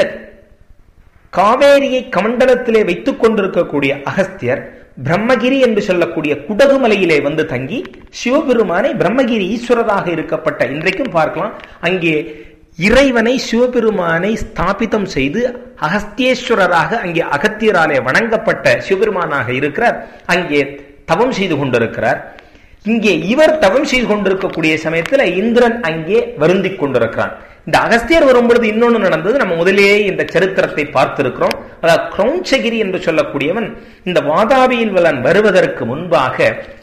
காவேரியை கமண்டலத்திலே வைத்துக் கொண்டிருக்கக்கூடிய அகஸ்தியர் பிரம்மகிரி என்று சொல்லக்கூடிய குடகுமலையிலே வந்து தங்கி சிவபெருமானை பிரம்மகிரி ஈஸ்வரராக இருக்கப்பட்ட இன்றைக்கும் பார்க்கலாம், அங்கே இறைவனை சிவபெருமானை ஸ்தாபிதம் செய்து அகஸ்தியேஸ்வரராக அங்கே அகத்தியராலே வணங்கப்பட்ட சிவபெருமானாக இருக்கிறார். அங்கே தவம் செய்து கொண்டிருக்கிறார். இங்கே இவர் தவம் செய்து கொண்டிருக்கக்கூடிய சமயத்தில் இந்திரன் அங்கே வருந்திக் கொண்டிருக்கிறான். இந்த அகஸ்தியர் வரும்பொழுது இன்னொன்று நடந்தது. நம்ம முதலேயே இந்த சரித்திரத்தை பார்த்திருக்கிறோம். அதாவது கிரௌஞ்சகிரி என்று சொல்லக்கூடியவன் இந்த வாதாபியில் வலன் வருவதற்கு முன்பாக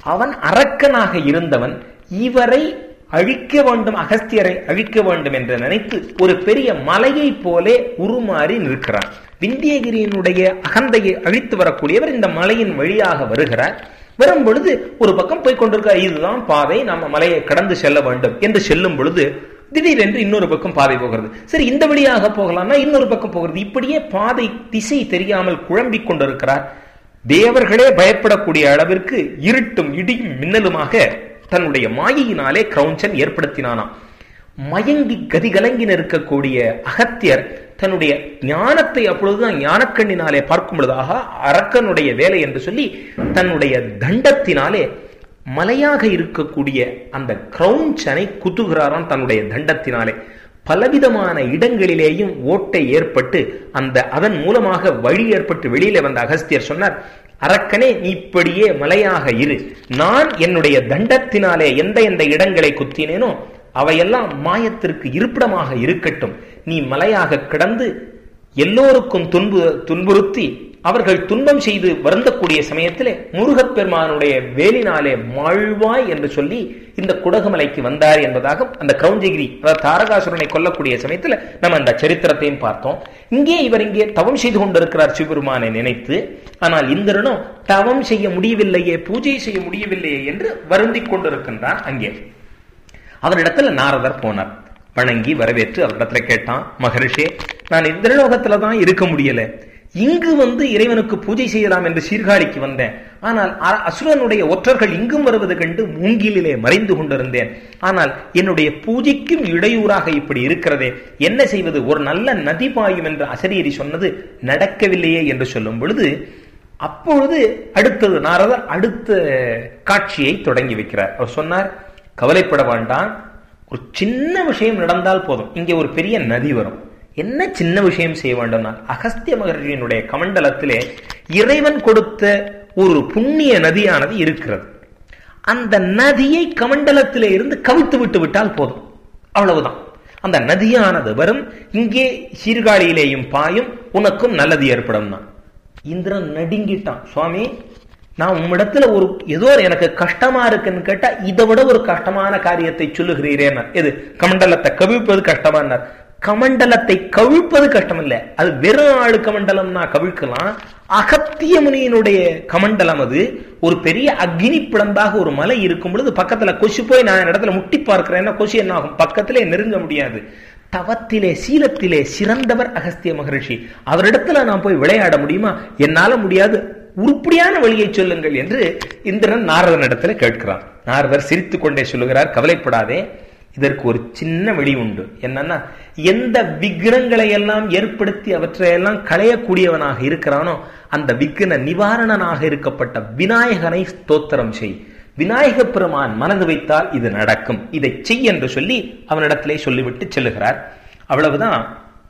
அவன் அரக்கனாக இருந்தவன் இவரை அழிக்க வேண்டும், அகஸ்தியரை அழிக்க வேண்டும் என்று நினைத்து ஒரு பெரிய மலையை போலே உருமாறி நிற்கிறான். விந்தியகிரியினுடைய அகந்தையை அழித்து வரக்கூடியவர் இந்த மலையின் வழியாக வருகிறார். வரும் பொழுது ஒரு பக்கம் போய் கொண்டிருக்கிறார். இதுதான் பாதை, நம்ம மலையை கடந்து செல்ல வேண்டும் என்று செல்லும் பொழுது திடீரென்று இன்னொரு பக்கம் பாதை போகிறது. சரி, இந்த வழியாக போகலாம்னா இன்னொரு பக்கம் போகிறது. இப்படியே பாதை திசை தெரியாமல் குழம்பிக் கொண்டிருக்கிறார். தேவர்களே பயப்படக்கூடிய அளவிற்கு இருட்டும் இடியும் மின்னலுமாக தன்னுடைய மாயையினாலே கிரௌஞ்சன் ஏற்படுத்தினானாம். மயங்கி கதிகலங்கி நிற்கக்கூடிய அகத்தியர் தன்னுடைய ஞானத்தை அப்பொழுதுதான் ஞானக்கண்ணினாலே பார்க்கும் பொழுதாக அரக்கனுடைய வேலை என்று சொல்லி தன்னுடைய தண்டத்தினாலே மலையாக இருக்கக்கூடிய அந்த கிரௌஞ்சனை குத்துகிறாராம். தன்னுடைய தண்டத்தினாலே பலவிதமான இடங்களிலேயும் ஓட்டை ஏற்பட்டு அதன் மூலமாக வழி ஏற்பட்டு வெளியில வந்த அகஸ்தியர் சொன்னார், அரக்கனே, நீ இப்படியே மலையாக இரு. நான் என்னுடைய தண்டத்தினாலே எந்த இடங்களை குத்தினேனோ அவையெல்லாம் மாயத்திற்கு இருப்பிடமாக இருக்கட்டும். நீ மலையாக கிடந்து எல்லோருக்கும் துன்புறுத்தி அவர்கள் துன்பம் செய்து வருந்தக்கூடிய சமயத்திலே முருகப்பெருமானுடைய வேலினாலே மாழ்வாய் என்று சொல்லி இந்த குடகுமலைக்கு வந்தார் என்பதாக அந்த கிரௌஞ்சகிரி, அதாவது தாரகாசுரனை கொல்லக்கூடிய சமயத்தில் நம்ம அந்த சரித்திரத்தையும் பார்த்தோம். இங்கே தவம் செய்து கொண்டிருக்கிறார் சிவபெருமானை நினைத்து. ஆனால் இந்திரனோ தவம் செய்ய முடியவில்லையே, பூஜை செய்ய முடியவில்லையே என்று வருந்திக் கொண்டிருக்கின்றான். அங்கே அவரிடத்துல நாரதர் போனார். வணங்கி வரவேற்று அவரிடத்துல கேட்டான், மகரிஷே, நான் இந்திரலோகத்துல தான் இருக்க முடியல, இங்கு வந்து இறைவனுக்கு பூஜை செய்யலாம் என்று சீர்காழிக்கு வந்தேன். ஆனால் அசுரனுடைய ஒற்றர்கள் இங்கும் வருவது கண்டு மூங்கிலே மறைந்து கொண்டிருந்தேன். ஆனால் என்னுடைய பூஜைக்கும் இடையூறாக இப்படி இருக்கிறதே, என்ன செய்வது? ஒரு நல்ல நதி பாயும் என்று அசரீரி சொன்னது நடக்கவில்லையே என்று சொல்லும் பொழுது, அப்பொழுது அடுத்தது நாரதர் அடுத்த காட்சியை தொடங்கி வைக்கிறார். அவர் சொன்னார், கவலைப்பட வேண்டாம், ஒரு சின்ன விஷயம் நடந்தால் போதும், இங்கே ஒரு பெரிய நதி வரும். என்ன சின்ன விஷயம் செய்ய வேண்டும்னா, அகஸ்திய மகர்ஷியினுடைய கமண்டலத்திலே இறைவன் கொடுத்த ஒரு புண்ணிய நதியானது இருக்கிறது. அந்த நதியை கமண்டலத்திலே இருந்து கவிழ்த்து விட்டு விட்டால் போதும், அவ்வளவுதான். அந்த நதியானது வரும், இங்கே சீர்காழியிலேயும் பாயும், உனக்கும் நல்லது ஏற்படும். இந்திரன் நடுங்கிட்டான். சுவாமி, நான் உம்மிடத்துல ஏதோ எனக்கு கஷ்டமா இருக்குன்னு கேட்டா இதை விட ஒரு கஷ்டமான காரியத்தை சொல்லுகிறீரேன். எது? கமண்டலத்தை கவிழ்ப்பது கஷ்டமானார். கமண்டலத்தை கவிழ்ப்பது கஷ்டம் இல்ல, அது வெறும் ஆளு கமண்டலம்னா கவிழ்க்கலாம். அகத்திய முனியினுடைய கமண்டலம் அது ஒரு பெரிய அக்னி பிளம்பாக ஒரு மலை இருக்கும் பொழுது பக்கத்துல கொசு போய் நான் இடத்துல முட்டி பார்க்கிறேன்னா கொசு என்ன ஆகும்? பக்கத்திலே நெருங்க முடியாது. தவத்திலே சீலத்திலே சிறந்தவர் அகஸ்திய மகரிஷி, அவரிடத்துல நான் போய் விளையாட முடியுமா? என்னால முடியாது, உருப்படியான வழியை சொல்லுங்கள் என்று இந்திரன் நாரதன் இடத்துல கேட்கிறான். நாரதர் சிரித்துக் கொண்டே சொல்லுகிறார், கவலைப்படாதே, இதற்கு ஒரு சின்ன வழி உண்டு. என்னன்னா, எந்த விக்னங்களை எல்லாம் ஏற்படுத்தி அவற்றையெல்லாம் களையக்கூடியவனாக இருக்கிறானோ அந்த விக்ன நிவாரணனாக இருக்கப்பட்ட விநாயகனை ஸ்தோத்திரம் செய். விநாயக பெருமான் மனது வைத்தால் இது நடக்கும், இதை செய் என்று சொல்லி அவனிடத்திலே சொல்லிவிட்டு செல்லுகிறார். அவ்வளவுதான்.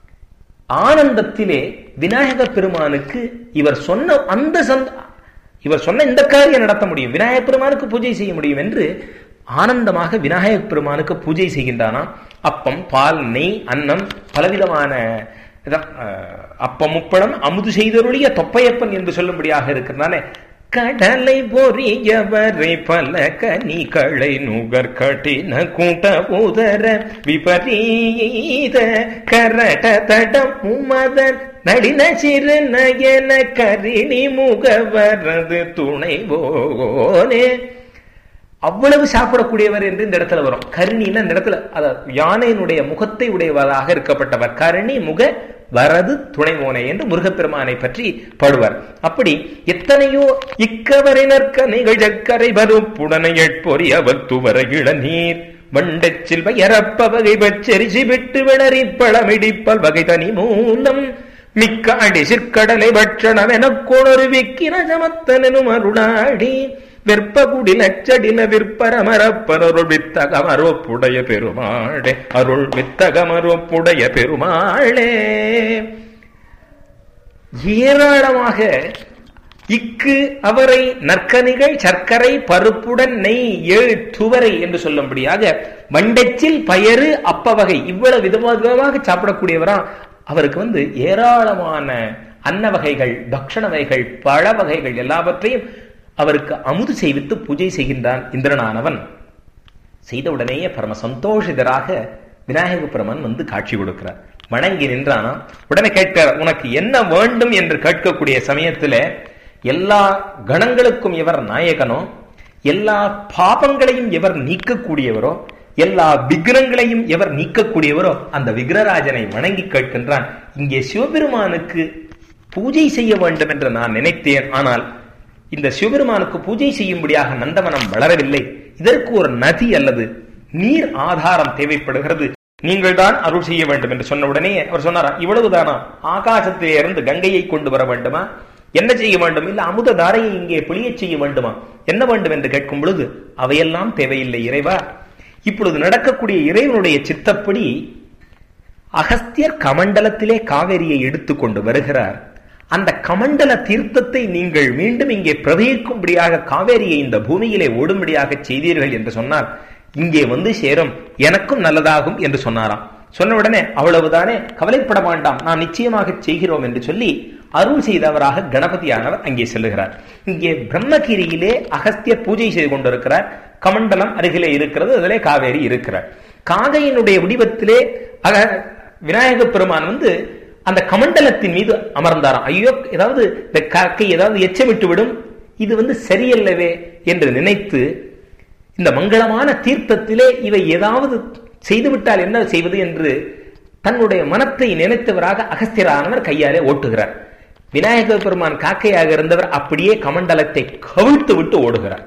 ஆனந்தத்திலே விநாயக பெருமானுக்கு இவர் சொன்ன இந்த காரியம் நடத்த முடியும், விநாயக பெருமானுக்கு பூஜை செய்ய முடியும் என்று ஆனந்தமாக விநாயக பெருமானுக்கு பூஜை செய்கின்றானா. அப்பம், பால், நெய், அன்னம், பலவிதமான அப்பம், முப்படம், அமுது செய்தருடைய தொப்பையப்பன் என்று சொல்லும்படியாக இருக்கிறதானே. கடலை பொறியவரை பல கனிகளை நுகர் கட்டின கூட்ட உதர விபரீத கரட தடம் உமதர் நடின சிறு நயன கரிணி முகவரது துணைவோனே. அவ்வளவு சாப்பிடக்கூடியவர் என்று இந்த இடத்துல வரும். கருணின்னு இந்த இடத்துல யானையினுடைய முகத்தை உடையவராக இருக்கப்பட்டவர். கருணி முக வரது துணைமோனை என்று முருகப்பெருமானை பற்றி பாடுவார். அப்படி எத்தனையோ இக்கவரினர்க்க நிகழ்கரை வருப்புடனை எட்பொறி அவர் துவர இளநீர் வண்டச்சில் வயரப்ப வகை பச்சரிசி விட்டு விளறி பழமிடிப்பல் வகை தனி மூலம் மிக்க அடி சிற்கடலை பட்சணம் எனக்கொணரு விக்கிர சமத்தனும் அருளாடி வெற்பகுடி லச்சடில விற்பரமரப்பரருள் வித்தகமரோப்புடைய பெருமாளே, அருள் வித்தகமரோப்புடைய பெருமாளே. ஏராளமாக இக்கு அவரை நற்கனிகள் சர்க்கரை பருப்புடன் நெய் ஏழு துவரை என்று சொல்லும்படியாக வண்டச்சில் பயறு அப்ப வகை இவ்வளவு விதமாக சாப்பிடக்கூடியவரா. அவருக்கு ஏராளமான அன்ன வகைகள், பக்ஷண வகைகள், பழ வகைகள் எல்லாவற்றையும் அவருக்கு அமுது செய்வித்து பூஜை செய்கின்றான் இந்திரனானவன். செய்தவுடனேயே பரம சந்தோஷிதராக விநாயக பெருமான் வந்து காட்சி கொடுக்கிறார். வணங்கி நின்றானா. உடனே கேட்கிறார், உனக்கு என்ன வேண்டும் என்று கேட்கக்கூடிய சமயத்துல எல்லா கணங்களுக்கும் எவர் நாயகனோ, எல்லா பாபங்களையும் எவர் நீக்கக்கூடியவரோ, எல்லா விக்கிரங்களையும் எவர் நீக்கக்கூடியவரோ அந்த விக்கிரராஜனை வணங்கி கேட்கின்றான். இங்கே சிவபெருமானுக்கு பூஜை செய்ய வேண்டும் என்று நான் நினைத்தேன். ஆனால் இந்த சிவபெருமானுக்கு பூஜை செய்யும்படியாக நந்தவனம் வளரவில்லை. இதற்கு ஒரு நதி அல்லது நீர் ஆதாரம் தேவைப்படுகிறது. நீங்கள் தான் அருள் செய்ய வேண்டும் என்று சொன்ன உடனே அவர் சொன்னாரா, இவ்வளவுதானா? ஆகாசத்திலே இருந்து கங்கையை கொண்டு வர வேண்டுமா? என்ன செய்ய வேண்டும்? இல்ல அமுத தாரையை இங்கே பொழிய செய்ய வேண்டுமா? என்ன வேண்டும் என்று கேட்கும் பொழுது அவையெல்லாம் தேவையில்லை இறைவா. இப்பொழுது நடக்கக்கூடிய இறைவனுடைய சித்தப்படி அகஸ்தியர் கமண்டலத்திலே காவேரியை எடுத்துக்கொண்டு வருகிறார். அந்த கமண்டல தீர்த்தத்தை நீங்கள் மீண்டும் இங்கே பிரவகிக்கும்படியாக காவேரியை இந்த பூமியிலே ஓடும்படியாக செய்தீர்கள் என்று சொன்னார். இங்கே வந்து சேரும், எனக்கும் நல்லதாகும் என்று சொன்னாராம். சொன்ன உடனே அவ்வளவுதானே, கவலைப்பட வேண்டாம், நான் நிச்சயமாக செய்கிறோம் என்று சொல்லி அருள் செய்தவராக கணபதியானவர் அங்கே செல்லுகிறார். இங்கே பிரம்மகிரியிலே அகஸ்தியர் பூஜை செய்து கொண்டிருக்கிறார். கமண்டலம் அருகிலே இருக்கிறது, அதிலே காவேரி இருக்கிறார். காகையினுடைய வடிவத்திலே விநாயக பெருமான் வந்து அந்த கமண்டலத்தின் மீது அமர்ந்தாராம். ஐயோ, ஏதாவது இந்த காக்கை ஏதாவது எச்சமிட்டு விடும், இது வந்து சரியல்லவே என்று நினைத்து இந்த மங்களமான தீர்த்தத்திலே இவை ஏதாவது செய்துவிட்டால் என்ன செய்வது என்று தன்னுடைய மனத்தை நினைத்தவராக அகஸ்தியரானவர் கையாலே ஓட்டுகிறார். விநாயக பெருமான் காக்கையாக இருந்தவர் அப்படியே கமண்டலத்தை கவிழ்த்து விட்டு ஓடுகிறார்.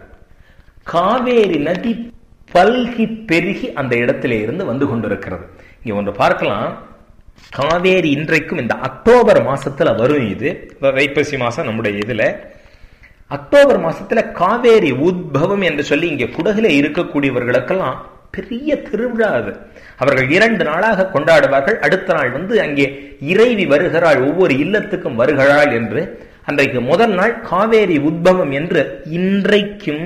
காவேரி நதி பல்கி பெருகி அந்த இடத்திலே இருந்து வந்து கொண்டிருக்கிறது. இங்க ஒன்று பார்க்கலாம். காவேரி இன்றைக்கும் இந்த அக்டோபர் மாசத்துல வரும். இது வைப்பசி மாசம் நம்முடைய இதுல அக்டோபர் மாசத்துல காவேரி உத்பவம் என்று சொல்லி இங்கே குடகுல இருக்கக்கூடியவர்களுக்கெல்லாம் பெரிய திருவிழா அது. அவர்கள் 2 நாளாக கொண்டாடுவார்கள். அடுத்த நாள் வந்து அங்கே இறைவி வருகிறாள், ஒவ்வொரு இல்லத்துக்கும் வருகிறாள் என்று. அன்றைக்கு முதல் நாள் காவேரி உத்பவம் என்று இன்றைக்கும்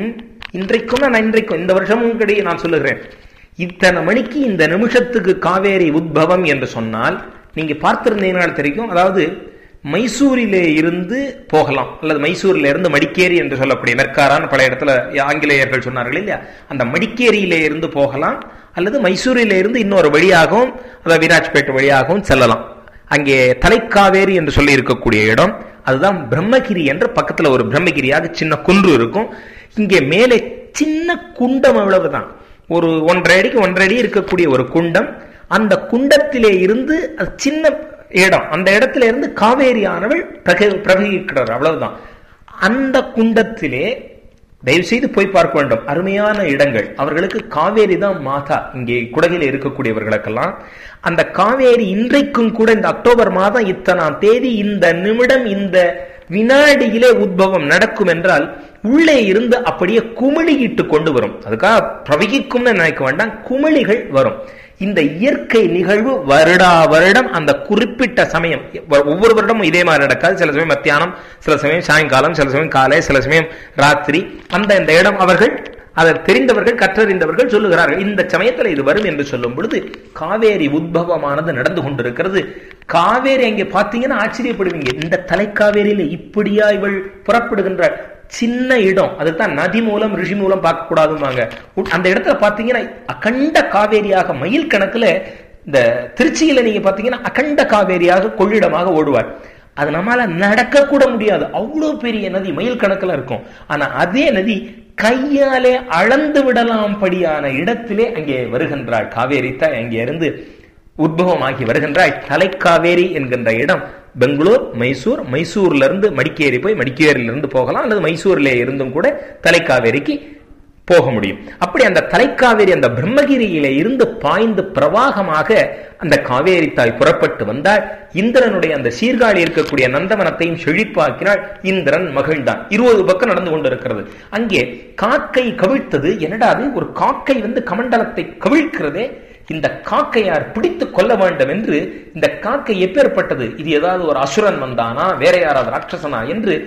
இந்த வருஷமும் கிடையே நான் சொல்லுகிறேன். இத்தனை மணிக்கு இந்த நிமிஷத்துக்கு காவேரி உத்பவம் என்று சொன்னால் நீங்க பார்த்திருந்தீங்கனால் தெரியும். அதாவது மைசூரிலே இருந்து போகலாம், அல்லது மைசூரில இருந்து மடிக்கேரி என்று சொல்லக்கூடிய மெர்காரான் பல இடத்துல ஆங்கிலேயர்கள் சொன்னார்கள் இல்லையா, அந்த மடிக்கேரியிலே இருந்து போகலாம், அல்லது மைசூரிலே இருந்து இன்னொரு வழியாகவும், அதாவது விராஜ்பேட் வழியாகவும் செல்லலாம். அங்கே தலைக்காவேரி என்று சொல்லி இருக்கக்கூடிய இடம் அதுதான் பிரம்மகிரி என்ற பக்கத்துல ஒரு பிரம்மகிரியாக சின்ன குன்று இருக்கும். இங்கே மேலே சின்ன குண்டம், அவ்வளவுதான், ஒரு 1.5 அடிக்கு 1.5 அடி இருக்கக்கூடிய ஒரு குண்டம். அந்த குண்டத்திலே இருந்து சின்ன இடம், அந்த இடத்துல இருந்து காவேரி ஆனவள் பிரவகிக்கிறார், அவ்வளவுதான். அந்த குண்டத்திலே தயவு செய்து போய் பார்க்க வேண்டும், அருமையான இடங்கள். அவர்களுக்கு காவேரி தான் மாதா. இங்கே குடகில இருக்கக்கூடியவர்களுக்கெல்லாம் அந்த காவேரி இன்றைக்கும் கூட இந்த அக்டோபர் மாதம் இத்தனாம் தேதி இந்த நிமிடம் இந்த வினாடியிலே உத்பவம் நடக்கும் என்றால் உள்ளே இருந்து அப்படியே குமிழிட்டு கொண்டு வரும். அதுக்காக பிரவகிக்கும்னு நினைக்க வேண்டாம், குமிழிகள் வரும். இந்த இயற்கை நிகழ்வு வருடா வருடம் அந்த குறிப்பிட்ட சமயம், ஒவ்வொரு வருடமும் இதே மாதிரி நடக்காது. சில சமயம் மத்தியானம், சில சமயம் சாயங்காலம், சில சமயம் காலை, சில சமயம் ராத்திரி. அந்த இடம் அவர்கள் அதை தெரிந்தவர்கள், கற்றறிந்தவர்கள் சொல்லுகிறார்கள், இந்த சமயத்தில் இது வரும் என்று சொல்லும் பொழுது காவேரி உத்பவமானது நடந்து கொண்டிருக்கிறது. காவேரி அங்கே பார்த்தீங்கன்னா ஆச்சரியப்படுவீங்க. இந்த தலைக்காவேரியில இப்படியா இவள் புறப்படுகின்றாள்? சின்ன இடம், அதுதான் நதி மூலம் ரிஷி மூலம் பார்க்க கூடாதுவாங்க. அந்த இடத்துல பாத்தீங்கன்னா அகண்ட காவேரியாக மைல் கணக்குல, இந்த திருச்சியில நீங்க பாத்தீங்கன்னா அகண்ட காவேரியாக கொள்ளிடமாக ஓடுவார். அது நம்மளால நடக்க கூட முடியாது, அவ்வளவு பெரிய நதி மைல் கணக்குல இருக்கும். ஆனா அதே நதி கையாலே அளந்து விடலாம் படியான இடத்திலே அங்கே வருகின்றாள் காவேரி தான். அங்கே இருந்து உத்பவமாகி வருகின்றாள். தலைக்காவேரி என்கின்ற இடம் பெங்களூர், மைசூர், மைசூர்ல இருந்து மடிக்கேரி போய் மடிக்கேரியில இருந்து போகலாம், அல்லது மைசூர்ல இருந்தும் கூட தலைக்காவேரிக்கு போக முடியும். அப்படி அந்த தலைக்காவேரி அந்த பிரம்மகிரியில இருந்து பாய்ந்து பிரவாகமாக அந்த காவேரி தாய் புறப்பட்டு வந்தால் இந்திரனுடைய அந்த சீர்காழி இருக்கக்கூடிய நந்தவனத்தையும் செழிப்பாக்கினாள். இந்திரன் மகிழ்ந்தான். 20 பக்கம் நடந்து கொண்டிருக்கிறது. அங்கே காக்கை கவிழ்த்தது. என்னடா அது, ஒரு காக்கை வந்து கமண்டலத்தை கவிழ்க்கிறதே, இந்த காக்கையார் பிடித்து கொள்ள வேண்டும் என்று. இந்த காக்கை எப்பேற்பட்டது, இது ஏதாவது ஒரு அசுரன் வந்தானா, வேற யாராவது ராட்சசனா என்று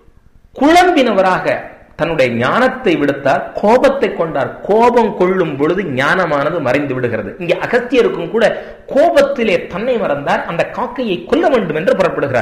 குழம்பினவராக தன்னுடைய ஞானத்தை விடுத்தார், கோபத்தை கொண்டார். கோபம் கொள்ளும் பொழுது ஞானமானது மறைந்து விடுகிறது. இங்கே அகஸ்தியருக்கும் கூட கோபத்திலே தன்னை மறந்தார். அந்த காக்கையை கொல்ல வேண்டும் என்று புறப்படுகிறார்.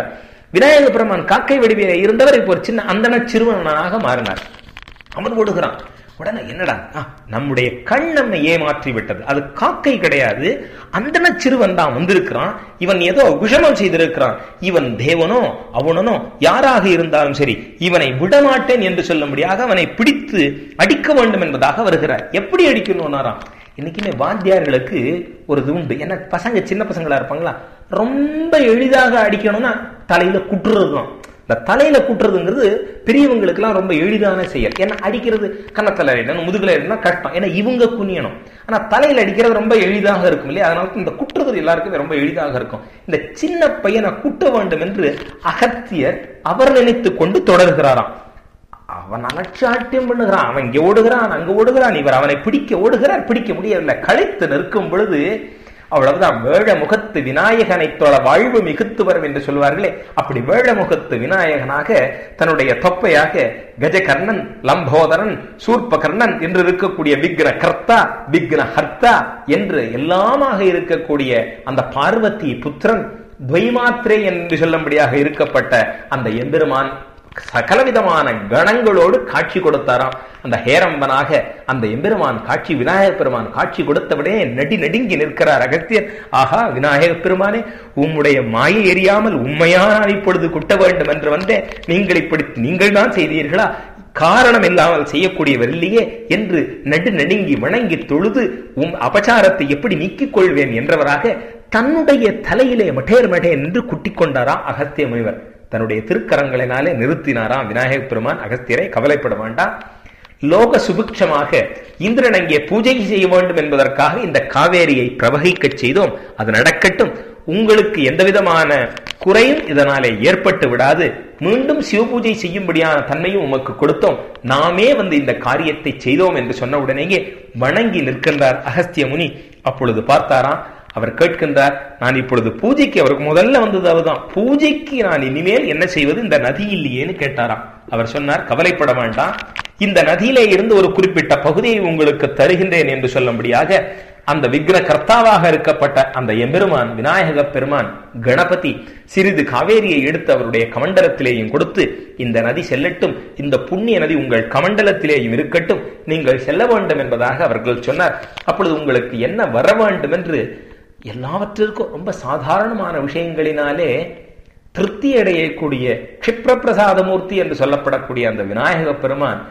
விநாயக பெருமான் காக்கை வடிவில இருந்தவர் இப்போ ஒரு சின்ன அந்தன சிறுவனாக மாறினார். அவன் ஓடுகிறான். உடனே என்னடா, நம்முடைய கண் நம்மை ஏமாற்றி விட்டது, அது காக்கை கிடையாது, அந்தன சிறுவன் தான் வந்திருக்கிறான், இவன் ஏதோ விஷமம் செய்திருக்கிறான், இவன் தேவனோ அவனோ யாராக இருந்தாலும் சரி இவனை விடமாட்டேன் என்று சொல்லும்படியாக அவனை பிடித்து அடிக்க வேண்டும் என்பதாக வருகிறார். எப்படி அடிக்கணும்னாராம், இன்னைக்குமே வாத்தியார்களுக்கு ஒரு இது உண்டு. ஏன்னா பசங்க சின்ன பசங்களா இருப்பாங்களா, ரொம்ப எளிதாக அடிக்கணும்னா தலையில குட்டுறது தான். இந்த தலையில குட்டுறதுங்கிறது பெரியவங்களுக்கு எல்லாம் ரொம்ப எளிதான செயல். ஏன்னா அடிக்கிறது கன்னத்துல முதுகுல கஷ்டம், ஏன்னா இவங்க குனியணும். ஆனா தலையில அடிக்கிறது ரொம்ப எளிதாக இருக்கும் இல்லையா, அதனால இந்த குட்டுறது எல்லாருக்குமே ரொம்ப எளிதாக இருக்கும். இந்த சின்ன பையனை குட்ட வேண்டும் என்று அகத்தியர் அவர் நினைத்து கொண்டு தொடர்கிறாராம். அவன் அலட்சாட்டியம் பண்ணுகிறான், அவன் இங்க ஓடுகிறான் அங்க ஓடுகிறான், இவர் அவனை பிடிக்க ஓடுகிறார், பிடிக்க முடியவில்லை. களைத்து நிற்கும் பொழுது அவ்வளவுதான், வேழ முகத்து விநாயகனை தொழ வாழ்வு மிகுத்து வரும் என்று சொல்வார்களே, அப்படி வேழ முகத்து விநாயகனாக தன்னுடைய தொப்பையாக கஜகர்ணன், லம்போதரன், சூர்பகர்ணன் என்று இருக்கக்கூடிய விக்ன கர்த்தா விக்ன ஹர்த்தா என்று எல்லாமாக இருக்கக்கூடிய அந்த பார்வதி புத்திரன் துவைமாத்திரே என்று சொல்லும்படியாக இருக்கப்பட்ட அந்த எம்பெருமான் சகலவிதமான கணங்களோடு காட்சி கொடுத்தாராம். அந்த ஹேரம்பனாக அந்த எம்பெருமான் காட்சி, விநாயக பெருமான் காட்சி கொடுத்தவுடனே நடுங்கி நிற்கிறார் அகத்தியர். ஆஹா விநாயக பெருமானே, உம்முடைய மாயை எரியாமல் உண்மையான இப்பொழுது குட்ட வேண்டும் என்று வந்தேன், நீங்கள் இப்படி நீங்கள் தான் செய்தீர்களா, காரணம் இல்லாமல் செய்யக்கூடியவர் இல்லையே என்று நடுங்கி வணங்கி தொழுது அபச்சாரத்தை எப்படி நீக்கிக் கொள்வேன் என்றவராக தன்னுடைய தலையிலே மட்டேர் என்று குட்டிக் கொண்டாராம் அகத்திய முனிவர். தன்னுடைய திருக்கரங்களினாலே நிறுத்தினாராம் விநாயக பெருமான் அகஸ்தியரை. கவலைப்பட வேண்டாம், லோக சுபிக்ஷமாக இந்திரன் அங்கே பூஜை செய்ய வேண்டும் என்பதற்காக இந்த காவேரியை பிரவகிக்க செய்தோம், அது நடக்கட்டும், உங்களுக்கு எந்த விதமான குறையும் இதனாலே ஏற்பட்டு விடாது, மீண்டும் சிவபூஜை செய்யும்படியான தன்மையும் உமக்கு கொடுத்தோம், நாமே இந்த காரியத்தை செய்தோம் என்று சொன்ன உடனேயே வணங்கி நிற்கின்றார் அகஸ்திய முனி. அப்பொழுது பார்த்தாராம், அவர் கேட்கின்றார், நான் இப்பொழுது பூஜைக்கு, அவருக்கு முதல்ல வந்தது அதுதான், பூஜைக்கு நான் இனிமேல் என்ன செய்வது, இந்த நதி இல்லையேன்னு கேட்டாராம். அவர் சொன்னார், கவலைப்பட வேண்டாம், இந்த நதியிலே இருந்து ஒரு குறிப்பிட்ட பகுதியை உங்களுக்கு தருகின்றேன் என்று சொல்லும்படியாக அந்த விக்ன கர்த்தாவாக இருக்கப்பட்ட அந்த எம்பெருமான் விநாயக பெருமான் கணபதி சிறிது காவேரியை எடுத்து அவருடைய கமண்டலத்திலேயும் கொடுத்து, இந்த நதி செல்லட்டும், இந்த புண்ணிய நதி உங்கள் கமண்டலத்திலேயும் இருக்கட்டும், நீங்கள் செல்ல வேண்டும் என்பதாக அவர்கள் சொன்னார். அப்பொழுது உங்களுக்கு என்ன வர வேண்டும் என்று எல்லாவற்றிற்கும் ரொம்ப சாதாரணமான விஷயங்களினாலே திருப்தி அடையக்கூடிய க்ஷிப்ர பிரசாதமூர்த்தி என்று சொல்லப்படக்கூடிய அந்த விநாயக பெருமான்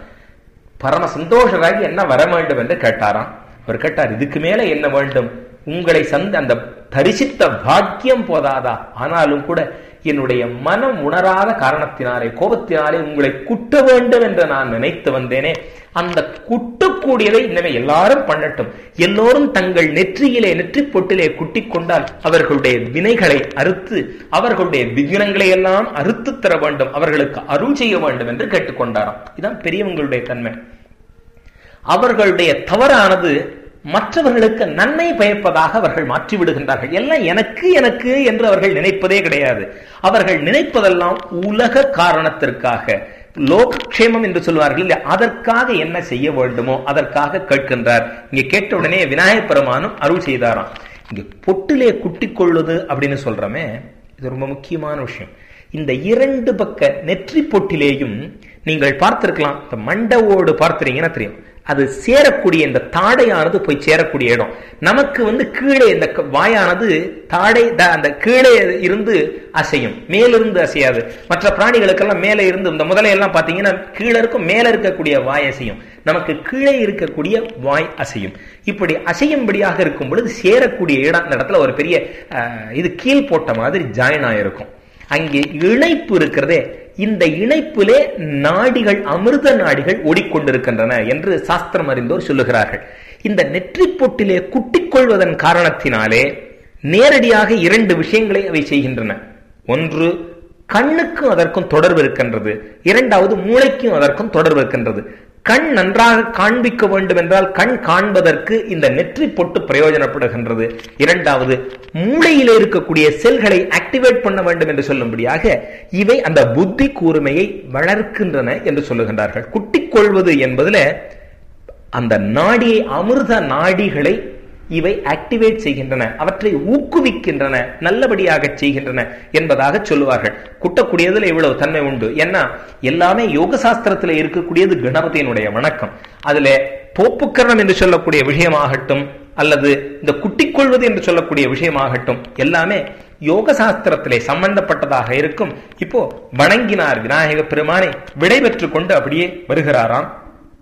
பரம சந்தோஷராகி என்ன வர வேண்டும் என்று கேட்டாராம். அவர் கேட்டார், இதுக்கு மேல என்ன வேண்டும், உங்களை அந்த தரிசித்த பாக்கியம் போதாதா, ஆனாலும் கூட என்னுடைய மனம் உணராத காரணத்தினாலே கோபத்தினாலே உங்களை குட்ட வேண்டும் என்று நான் நினைத்து வந்தேனே, அந்த குட்டக்கூடியதை இனிமே எல்லாரும் பண்ணட்டும், எல்லோரும் தங்கள் நெற்றியிலே நெற்றி பொட்டிலே குட்டிக் கொண்டால் அவர்களுடைய வினைகளை அறுத்து அவர்களுடைய விக்னங்களை எல்லாம் அறுத்து தர வேண்டும், அவர்களுக்கு அருள் செய்ய வேண்டும் என்று கேட்டுக்கொண்டாராம். இதுதான் பெரியவங்களுடைய தன்மை. அவர்களுடைய தவறானது மற்றவர்களுக்கு நன்மை பயப்பதாக அவர்கள் மாற்றி விடுகின்றார்கள். எல்லாம் எனக்கு எனக்கு என்று அவர்கள் நினைப்பதே கிடையாது. அவர்கள் நினைப்பதெல்லாம் உலக காரணத்திற்காக, லோகக்ஷேமம் என்று சொல்வார்கள் இல்லையா, அதற்காக என்ன செய்ய வேண்டுமோ அதற்காக கேட்கின்றார். இங்க கேட்ட உடனே விநாயக பெருமானும் அருள் செய்தாராம். இங்க பொட்டிலே குட்டிக் கொள்ளுது அப்படின்னு சொல்றமே, இது ரொம்ப முக்கியமான விஷயம். இந்த இரண்டு பக்க நெற்றி பொட்டிலேயும் நீங்கள் பார்த்திருக்கலாம், இந்த மண்டவோடு பார்த்திருக்கீங்கன்னா தெரியும், அது சேரக்கூடிய இந்த தாடையானது போய் சேரக்கூடிய இடம். நமக்கு கீழே இந்த வாயானது தாடை அந்த கீழே இருந்து அசையும், மேலிருந்து அசையாது. மற்ற பிராணிகளுக்கெல்லாம் மேலே இருந்து, இந்த முதலையெல்லாம் பார்த்தீங்கன்னா கீழே இருக்கும், மேலே இருக்கக்கூடிய வாய் அசையும், நமக்கு கீழே இருக்கக்கூடிய வாய் அசையும். இப்படி அசையும்படியாக இருக்கும் பொழுது சேரக்கூடிய இடம், இந்த இடத்துல ஒரு பெரிய இது கீழ் போட்ட மாதிரி ஜாயின் ஆயிருக்கும். அங்கே இணைப்பு இருக்கிறதே, இந்த இணைப்பிலே நாடிகள், அமிர்த நாடிகள் ஓடிக்கொண்டிருக்கின்றன என்று சாஸ்திரம் அறிந்தோர் சொல்லுகிறார்கள். இந்த நெற்றி பொட்டிலே குட்டிக் கொள்வதன் காரணத்தினாலே நேரடியாக இரண்டு விஷயங்களை அவை செய்கின்றன. ஒன்று, கண்ணுக்கும் அதற்கும் தொடர்பு இருக்கின்றது, இரண்டாவது மூளைக்கும் அதற்கும் தொடர்பு இருக்கின்றது. கண் நன்றாக காண்பிக்க வேண்டும் என்றால் கண் காண்பதற்கு இந்த நெற்றி பொட்டு பிரயோஜனப்படுகின்றது. இரண்டாவது, மூளையில் இருக்கக்கூடிய செல்களை ஆக்டிவேட் பண்ண வேண்டும் என்று சொல்லும்படியாக இவை அந்த புத்தி கூர்மையை வளர்க்கின்றன என்று சொல்லுகின்றார்கள். குட்டிக் கொள்வது என்பதில் அந்த நாடியை, அமிர்த நாடிகளை இவை ஆக்டிவேட் செய்கின்றன, அவற்றை ஊக்குவிக்கின்றன, நல்லபடியாக செய்கின்றன என்பதாக சொல்லுவார்கள். குட்டக்கூடியதுல இவ்வளவு தன்மை உண்டு. ஏன்னா எல்லாமே யோக சாஸ்திரத்துல இருக்கக்கூடியது கணபதியினுடைய வணக்கம். அதுல தோப்புக்கரணம் என்று சொல்லக்கூடிய விஷயமாகட்டும் அல்லது இந்த குட்டிக் கொள்வது என்று சொல்லக்கூடிய விஷயமாகட்டும் எல்லாமே யோக சாஸ்திரத்திலே சம்பந்தப்பட்டதாக இருக்கும். இப்போ வணங்கினார் விநாயக பெருமானை, விடை பெற்றுக் கொண்டு அப்படியே வருகிறாராம்.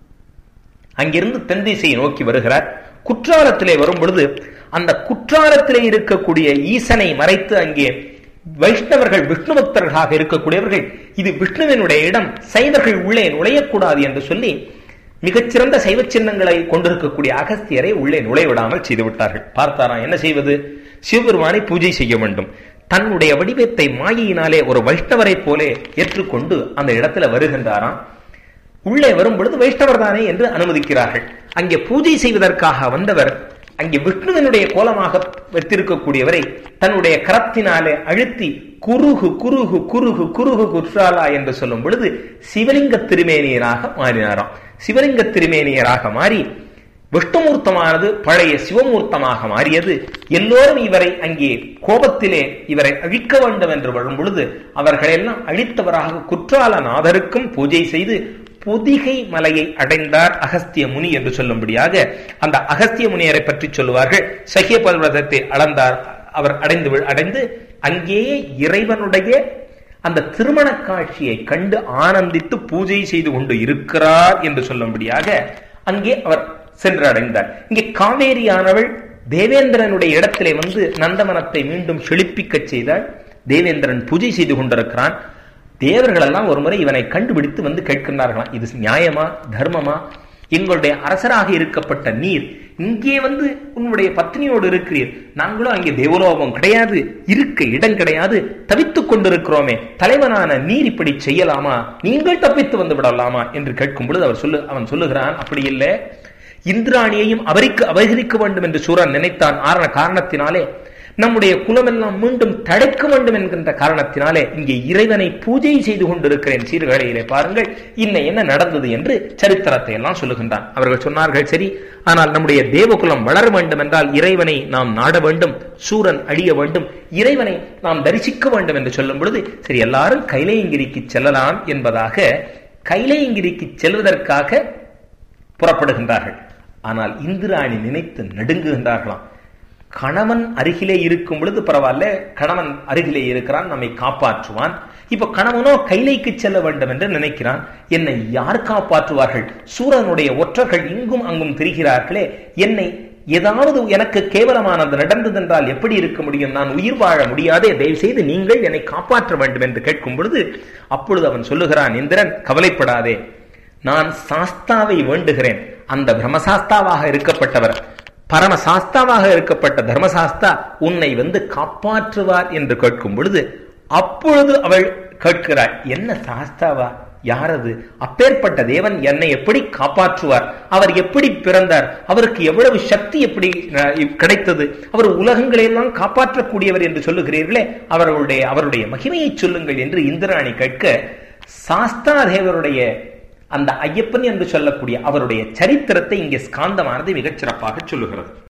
அங்கிருந்து தென் திசையை நோக்கி வருகிறார். குற்றாலத்திலே வரும் பொழுது அந்த குற்றாலத்திலே இருக்கக்கூடிய ஈசனை மறைத்து அங்கே வைஷ்ணவர்கள் விஷ்ணு பக்தர்களாக இருக்கக்கூடியவர்கள் இது விஷ்ணுவினுடைய இடம், சைவர்கள் உள்ளே நுழையக்கூடாது என்று சொல்லி மிகச்சிறந்த சைவ சின்னங்களை கொண்டிருக்கக்கூடிய அகஸ்தியரை உள்ளே நுழைவிடாமல் செய்து விட்டார்கள். பார்த்தாராம், என்ன செய்வது? சிவபெருமானை பூஜை செய்ய வேண்டும். தன்னுடைய வடிவத்தை மாயினாலே ஒரு வைஷ்ணவரை போலே ஏற்றுக்கொண்டு அந்த இடத்துல வருகின்றாராம். உள்ளே வரும் பொழுது வைஷ்ணவர் தானே என்று அனுமதிக்கிறார்கள். அங்கே பூஜை செய்வதற்காக வந்தவர் அங்கே விஷ்ணுவினுடைய கோலமாக வைத்திருக்கக்கூடியவரை தன்னுடைய கரத்தினாலே அழுத்தி குருகு குருகு குருகு குருகு குற்றாலா என்று சொல்லும் பொழுது சிவலிங்க திருமேனியராக மாறினாராம். சிவலிங்க திருமேனியராக மாறி விஷ்ணுமூர்த்தமானது பழைய சிவமூர்த்தமாக மாறியது. எல்லோரும் இவரை அங்கே கோபத்திலே இவரை அழிக்க வேண்டும் என்று வரும் பொழுது அவர்களெல்லாம் அழித்தவராக குற்றாலநாதருக்கும் பூஜை செய்து பொதிகை மலையை அடைந்தார் அகஸ்திய முனி என்று சொல்லும்படியாக அந்த அகஸ்திய முனியரை பற்றி சொல்லுவார்கள். சகிய பர்வதத்தை அளந்தார். அவர் அடைந்து அங்கேயே இறைவனுடைய அந்த திருமண காட்சியை கண்டு ஆனந்தித்து பூஜை செய்து கொண்டு இருக்கிறார் என்று சொல்லும்படியாக அங்கே அவர் சென்று அடைந்தார். இங்கே காவேரியானவள் தேவேந்திரனுடைய இடத்திலே வந்து நந்தவனத்தை மீண்டும் செழிப்பிக்க செய்தால் தேவேந்திரன் பூஜை செய்து கொண்டிருக்கிறான். தேவர்கள் எல்லாம் ஒரு முறை இவனை கண்டுபிடித்து வந்து கேட்கின்றார்களாம், இது நியாயமா தர்மமா? எங்களுடைய அரசராக இருக்கப்பட்ட நீர் இங்கே வந்து உன்னுடைய பத்னியோடு இருக்கிறீர், நாங்களும் அங்கே தேவலோகம் கிடையாது, இருக்க இடம் கிடையாது, தவித்துக் கொண்டிருக்கிறோமே, தலைவனான நீர் இப்படி செய்யலாமா? நீங்கள் தப்பித்து வந்து விடலாமா என்று கேட்கும் பொழுது அவன் சொல்லுகிறான், அப்படி இல்லை, இந்திராணியையும் அவருக்கு அபகரிக்க வேண்டும் என்று சூரன் நினைத்தான். காரணத்தினாலே நம்முடைய குலமெல்லாம் மீண்டும் தடைக்க வேண்டும் என்கின்ற காரணத்தினாலே இங்கே இறைவனை பூஜை செய்து கொண்டிருக்கிறேன். சீர்காழியிலே பாருங்கள் என்ன நடந்தது என்று சரித்திரத்தை எல்லாம் சொல்லுகின்றான். அவர்கள் சொன்னார்கள், சரி, ஆனால் நம்முடைய தேவகுலம் வளர வேண்டும் என்றால் இறைவனை நாம் நாட வேண்டும், சூரன் அழிய வேண்டும், இறைவனை நாம் தரிசிக்க வேண்டும் என்று சொல்லும் பொழுது சரி எல்லாரும் கைலையங்கிரிக்கு செல்லலாம் என்பதாக கைலையங்கிரிக்கு செல்வதற்காக புறப்படுகின்றார்கள். ஆனால் இந்திராணி நினைத்து நடுங்குகின்றார்களாம். கணவன் அருகிலே இருக்கும் பொழுது பரவாயில்ல, கணவன் அருகிலே இருக்கிறான், நம்மை காப்பாற்றுவான். இப்ப கணவனோ கைலைக்கு செல்ல வேண்டும் என்று நினைக்கிறான். என்னை யார் காப்பாற்றுவார்கள்? சூரனுடைய ஒற்றர்கள் இங்கும் அங்கும் திரிகிறார்களே, என்னை ஏதாவது எனக்கு கேவலமானது நடந்ததென்றால் எப்படி இருக்க முடியும்? நான் உயிர் வாழ முடியாதே, தயவு செய்து நீங்கள் என்னை காப்பாற்ற வேண்டும் என்று கேட்கும் பொழுது அப்பொழுது அவன் சொல்லுகிறான், இந்திரன் கவலைப்படாதே, நான் சாஸ்தாவை வேண்டுகிறேன். அந்த பிரம்மசாஸ்தாவாக இருக்கப்பட்டவர், பரமசாஸ்தாவாக இருக்கப்பட்ட தர்மசாஸ்தா உன்னை வந்து காப்பாற்றுவார் என்று கேட்கும் பொழுது அப்பொழுது அவள் கேட்கிறாள், என்ன சாஸ்தாவா? யாரது? அப்பேற்பட்ட தேவன் என்னை எப்படி காப்பாற்றுவார்? அவர் எப்படி பிறந்தார்? அவருக்கு எவ்வளவு சக்தி எப்படி கிடைத்தது? அவர் உலகங்களையெல்லாம் காப்பாற்றக்கூடியவர் என்று சொல்லுகிறீர்களே, அவருடைய மகிமையை சொல்லுங்கள் என்று இந்திராணி கேட்க சாஸ்தா தேவருடைய அந்த ஐயப்பன் என்று சொல்லக்கூடிய அவருடைய சரித்திரத்தை இங்கே ஸ்காந்தமானது மிகச் சிறப்பாக சொல்லுகிறது.